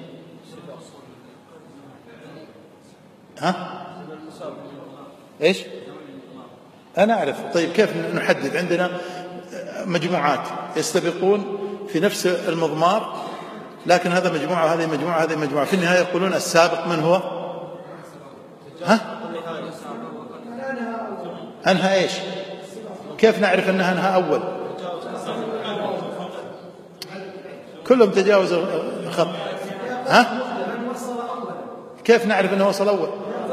ايش؟ أنا أعرف. طيب كيف نحدد؟ عندنا مجموعات يستبقون في نفس المضمار، لكن هذا مجموعة وهذه مجموعة وهذه مجموعة، في النهاية يقولون السابق من هو؟ أنهى إيش؟ كيف نعرف أنها أنهى أول؟ كلهم تجاوزوا الخط. كيف نعرف أنه وصل أول؟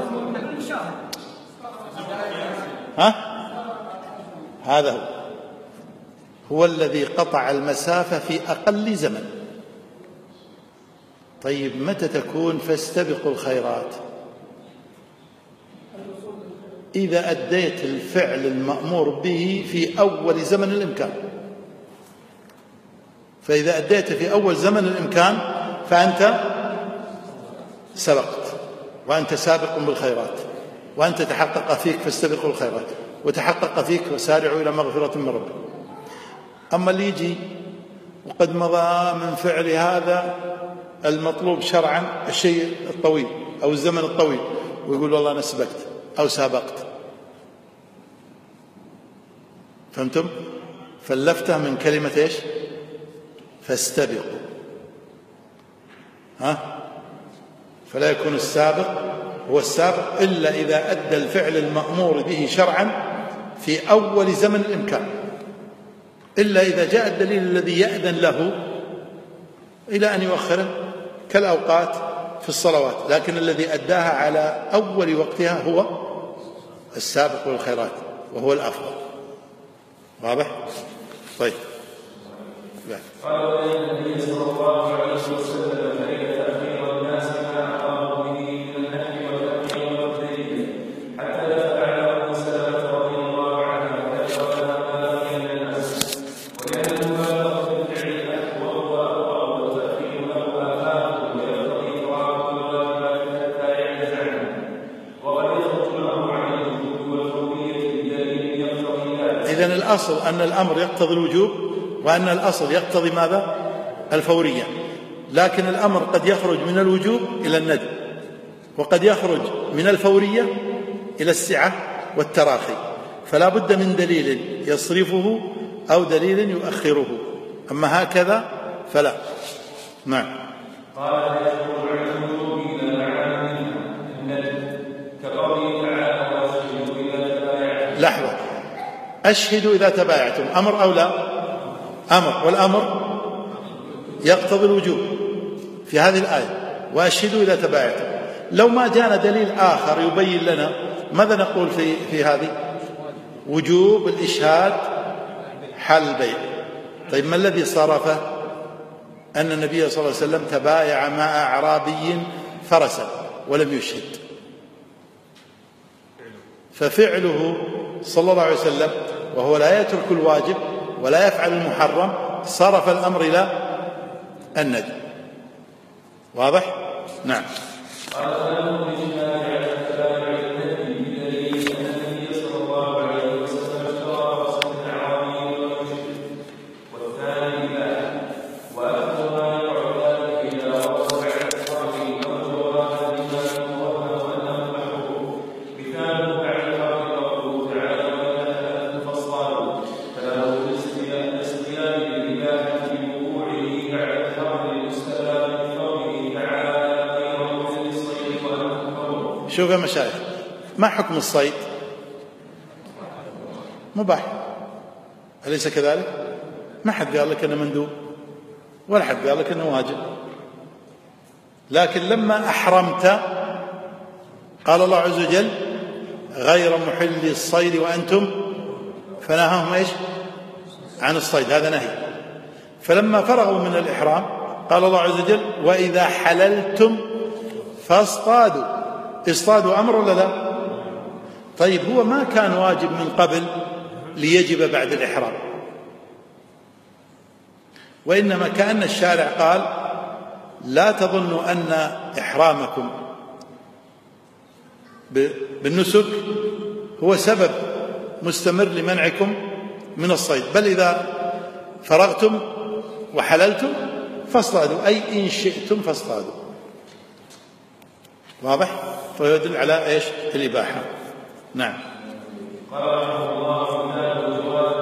هذا هو الذي قطع المسافة في أقل زمن. طيب متى تكون فاستبقوا الخيرات؟ إذا أديت الفعل المأمور به في أول زمن الإمكان. فإذا أديت في أول زمن الإمكان فأنت سبقت، وأنت سابق بالخيرات، وأنت تحقق فيك فاستبقوا الخيرات، وتحقق فيك وسارعوا إلى مغفرة من ربكم. أما اللي يجي وقد مضى من فعل هذا المطلوب شرعا الشيء الطويل أو الزمن الطويل، ويقول والله أنا سبقت أو سابقت. فهمتم؟ فاللفتة من كلمة إيش؟ فاستبقوا. فلا يكون السابق هو السابق إلا إذا أدى الفعل المأمور به شرعا في أول زمن الإمكان، إلا إذا جاء الدليل الذي يأذن له إلى أن يؤخره كالأوقات في الصلوات، لكن الذي أداها على أول وقتها هو السابق والخيرات وهو الأفضل. واضح؟ طيب. قال النبي صلى الله عليه وسلم فإن تأخير الناس ما أمر به من النهي والتأخير والتدليل حتى فعله سلمة رضي الله عنها فأشركها باقيا من الناس، ولأن المبالغة في الفعل وهو أقرب والتأخير له آفاق ويقتضي إقرار كل واجب حتى يعجز عنه، وقد يخرج له عن الوجوب والفورية بدليل يقتضي ذلك. إذن الأصل أن الأمر يقتضي الوجوب، وأن الأصل يقتضي ماذا؟ الفورية. لكن الأمر قد يخرج من الوجوب إلى الندب، وقد يخرج من الفورية إلى السعة والتراخي، فلا بد من دليل يصرفه أو دليل يؤخره. أما هكذا فلا. نعم. قال يخرج عن الوجوب إلى عام الندب كقوله تعالى واشهدوا إذا تبايعتم. لحظة، أشهدوا إذا تبايعتم أمر أو لا؟ أمر، والأمر يقتضي الوجوب في هذه الآية، وأشهدوا إذا تبايعتم. لو ما جاءنا دليل آخر يبين لنا، ماذا نقول في هذه؟ وجوب الإشهاد حال البيع. طيب ما الذي صرفه؟ أن النبي صلى الله عليه وسلم تبايع مع أعرابي فرسا ولم يشهد، ففعله صلى الله عليه وسلم وهو لا يترك الواجب ولا يفعل المحرم صرف الأمر إلى الندب. واضح؟ نعم. شوف يا مشايخ، ما حكم الصيد؟ مباح، أليس كذلك؟ ما حد قال لك أنه مندوب ولا حد قال لك أنه واجب، لكن لما أحرمت قال الله عز وجل غير محل الصيد وأنتم، فنهاهم إيش؟ عن الصيد، هذا نهي. فلما فرغوا من الإحرام قال الله عز وجل وإذا حللتم فاصطادوا. اصطادوا أمر ولا لا؟ طيب هو ما كان واجب من قبل ليجب بعد الإحرام، وإنما كأن الشارع قال لا تظنوا أن إحرامكم بالنسك هو سبب مستمر لمنعكم من الصيد، بل إذا فرغتم وحللتم فاصطادوا، أي إن شئتم فاصطادوا. واضح؟ فيدل على إيش؟ الإباحة. نعم. قال رحمه الله تعالى: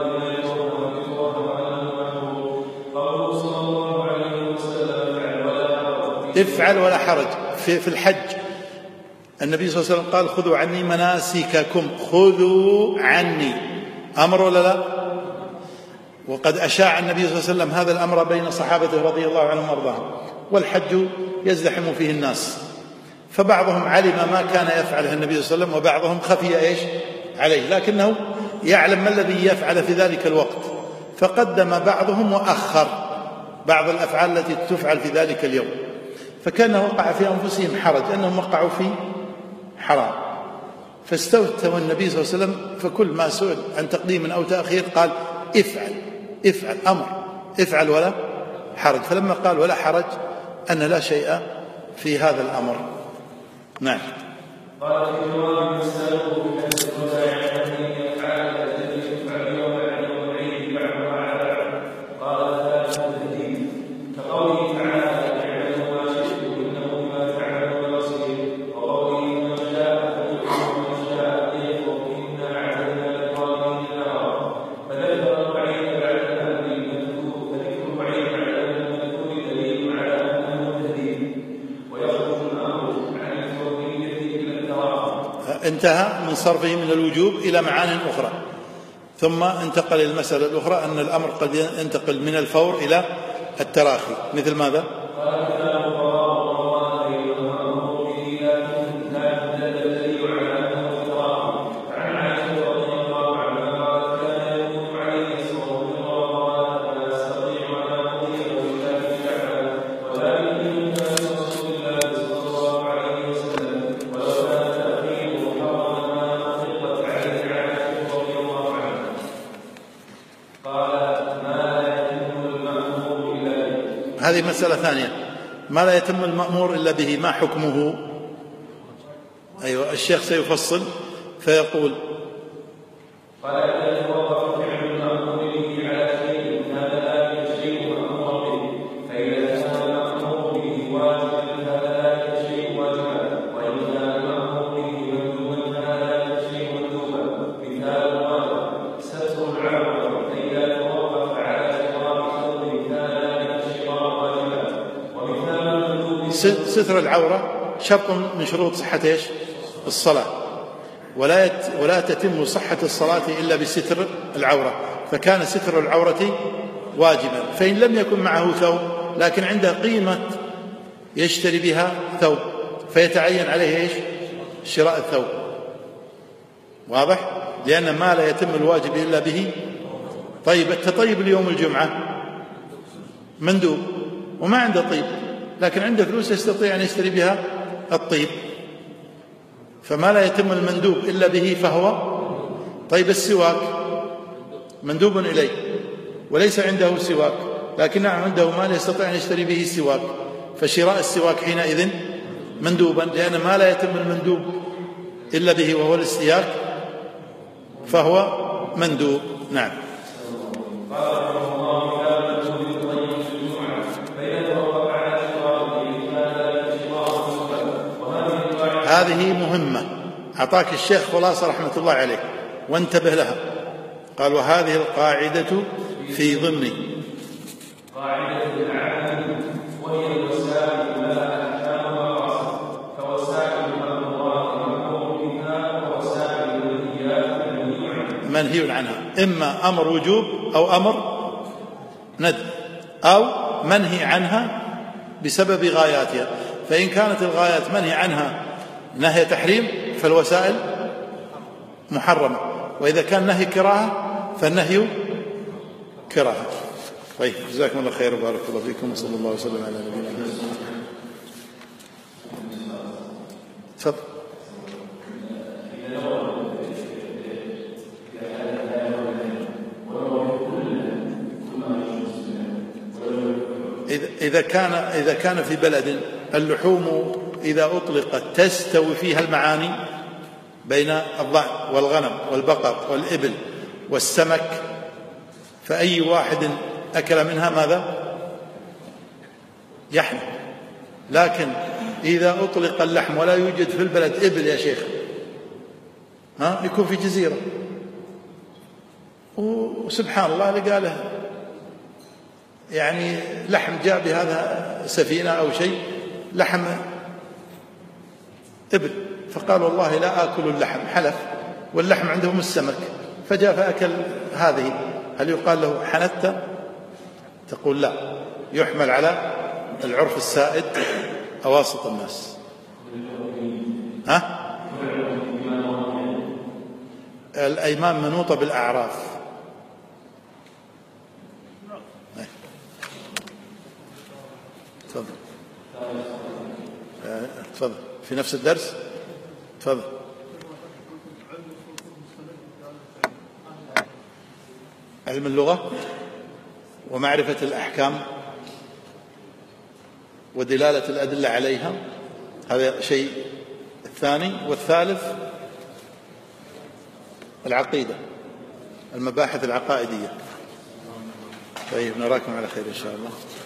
افعل ولا حرج. في الحج النبي صلى الله عليه وسلم قال: خذوا عني مناسككم. خذوا عني أمر ولا لا؟ وقد أشاع النبي صلى الله عليه وسلم هذا الأمر بين صحابته رضي الله عنهم وارضاهم، والحج يزدحم فيه الناس، فبعضهم علم ما كان يفعله النبي صلى الله عليه وسلم، وبعضهم خفي إيش عليه، لكنه يعلم ما الذي يفعل في ذلك الوقت، فقدم بعضهم وأخر بعض الأفعال التي تفعل في ذلك اليوم، فكان وقع في أنفسهم حرج أنهم وقعوا في حرام، فاستوتوا النبي صلى الله عليه وسلم، فكل ما سئل عن تقديم أو تأخير قال: افعل أمر، افعل ولا حرج. فلما قال ولا حرج أن لا شيء في هذا الأمر. نعم. قال في جواب السابق بحسب الوداع الذي يفعل الذي يفعل يوم العيد بعد ما قال: ذلك التهديد كقوله تعالى: اعملوا ما شئتم انه بما تعملون بصير، وقوله: من شاء فليؤمن ومن شاء ليكفر انا اعتدنا للظالمين نارا. فذكر الوعيد بعد الامر المذكور، فذكر الوعيد بعد الامر المذكور دليل على انه تهديد، ويخرج الامر عن الفوريه الى التراخي. انتهى من صرفه من الوجوب إلى معان أخرى، ثم انتقل إلى المسألة الأخرى أن الأمر قد ينتقل من الفور إلى التراخي. مثل ماذا؟ هذه مسألة ثانية. ما لا يتم المأمور إلا به، ما حكمه؟ أيوة، الشيخ سيفصل فيقول: قال: إذا توقف فعل المأمور به على شيء هذا ذلك الشيء مأمور به، فإذا كان المأمور به واجبا هذا ذلك الشيء واجبا، وإن كان المأمور به مندوبا هذا ذلك الشيء مندوبا. مثال واجب ستر العورة، فإذا توقف على شراء ثوب كان ذلك الشراء واجبا. ومثال المندوب ستر العورة شرط من شروط صحة إيش؟ الصلاة، ولا تتم صحة الصلاة إلا بستر العورة، فكان ستر العورة واجبا. فإن لم يكن معه ثوب لكن عنده قيمة يشتري بها ثوب، فيتعين عليه إيش؟ شراء الثوب. واضح؟ لأن ما لا يتم الواجب إلا به. طيب، التطيب اليوم الجمعة مندوب وما عنده طيب، لكن عنده فلوس يستطيع أن يشتري بها الطيب، فما لا يتم المندوب إلا به فهو. طيب، السواك مندوب إليه وليس عنده سواك، لكن نعم عنده مال يستطيع أن يشتري به السواك، فشراء السواك حينئذ مندوبا، لأن ما لا يتم المندوب إلا به وهو الاستياك فهو مندوب. نعم. هذه مهمة، أعطاك الشيخ خلاصة رحمة الله عليه وانتبه لها. قال: وهذه القاعدة في ضمن قاعدة العالم، وهي الوسائل لها أحكام ومقاصد، فوسائل المأمورات مأمور بها، ووسائل المنهيات منهي عنها، إما أمر وجوب أو أمر ندب أو منهي عنها بسبب غاياتها. فإن كانت الغايات منهي عنها نهي تحريم فالوسائل محرمة، وإذا كان نهي كراهة فالنهي كراهة. طيب، جزاكم الله خير وبارك الله فيكم، وصلى الله وسلم على نبينا محمد. تفضل. إذا كان في بلد اللحوم إذا أطلقت تستوي فيها المعاني بين الضأن والغنم والبقر والإبل والسمك، فأي واحد أكل منها ماذا؟ يحنى. لكن إذا أطلق اللحم ولا يوجد في البلد إبل يا شيخ، يكون في جزيرة، وسبحان الله لقى له يعني لحم جاء بهذا سفينة أو شيء، لحم إبل، فقال والله لا آكل اللحم، حلف، واللحم عندهم السمك، فجاء فأكل هذه، هل يقال له حنثت؟ تقول لا، يحمل على العرف السائد أواسط الناس. الأيمان منوطة بالأعراف. تفضل. تفضل في نفس الدرس. تفضل. علم اللغة ومعرفة الأحكام ودلالة الأدلة عليها، هذا شيء الثاني. والثالث العقيدة، المباحث العقائدية. طيب نراكم على خير إن شاء الله.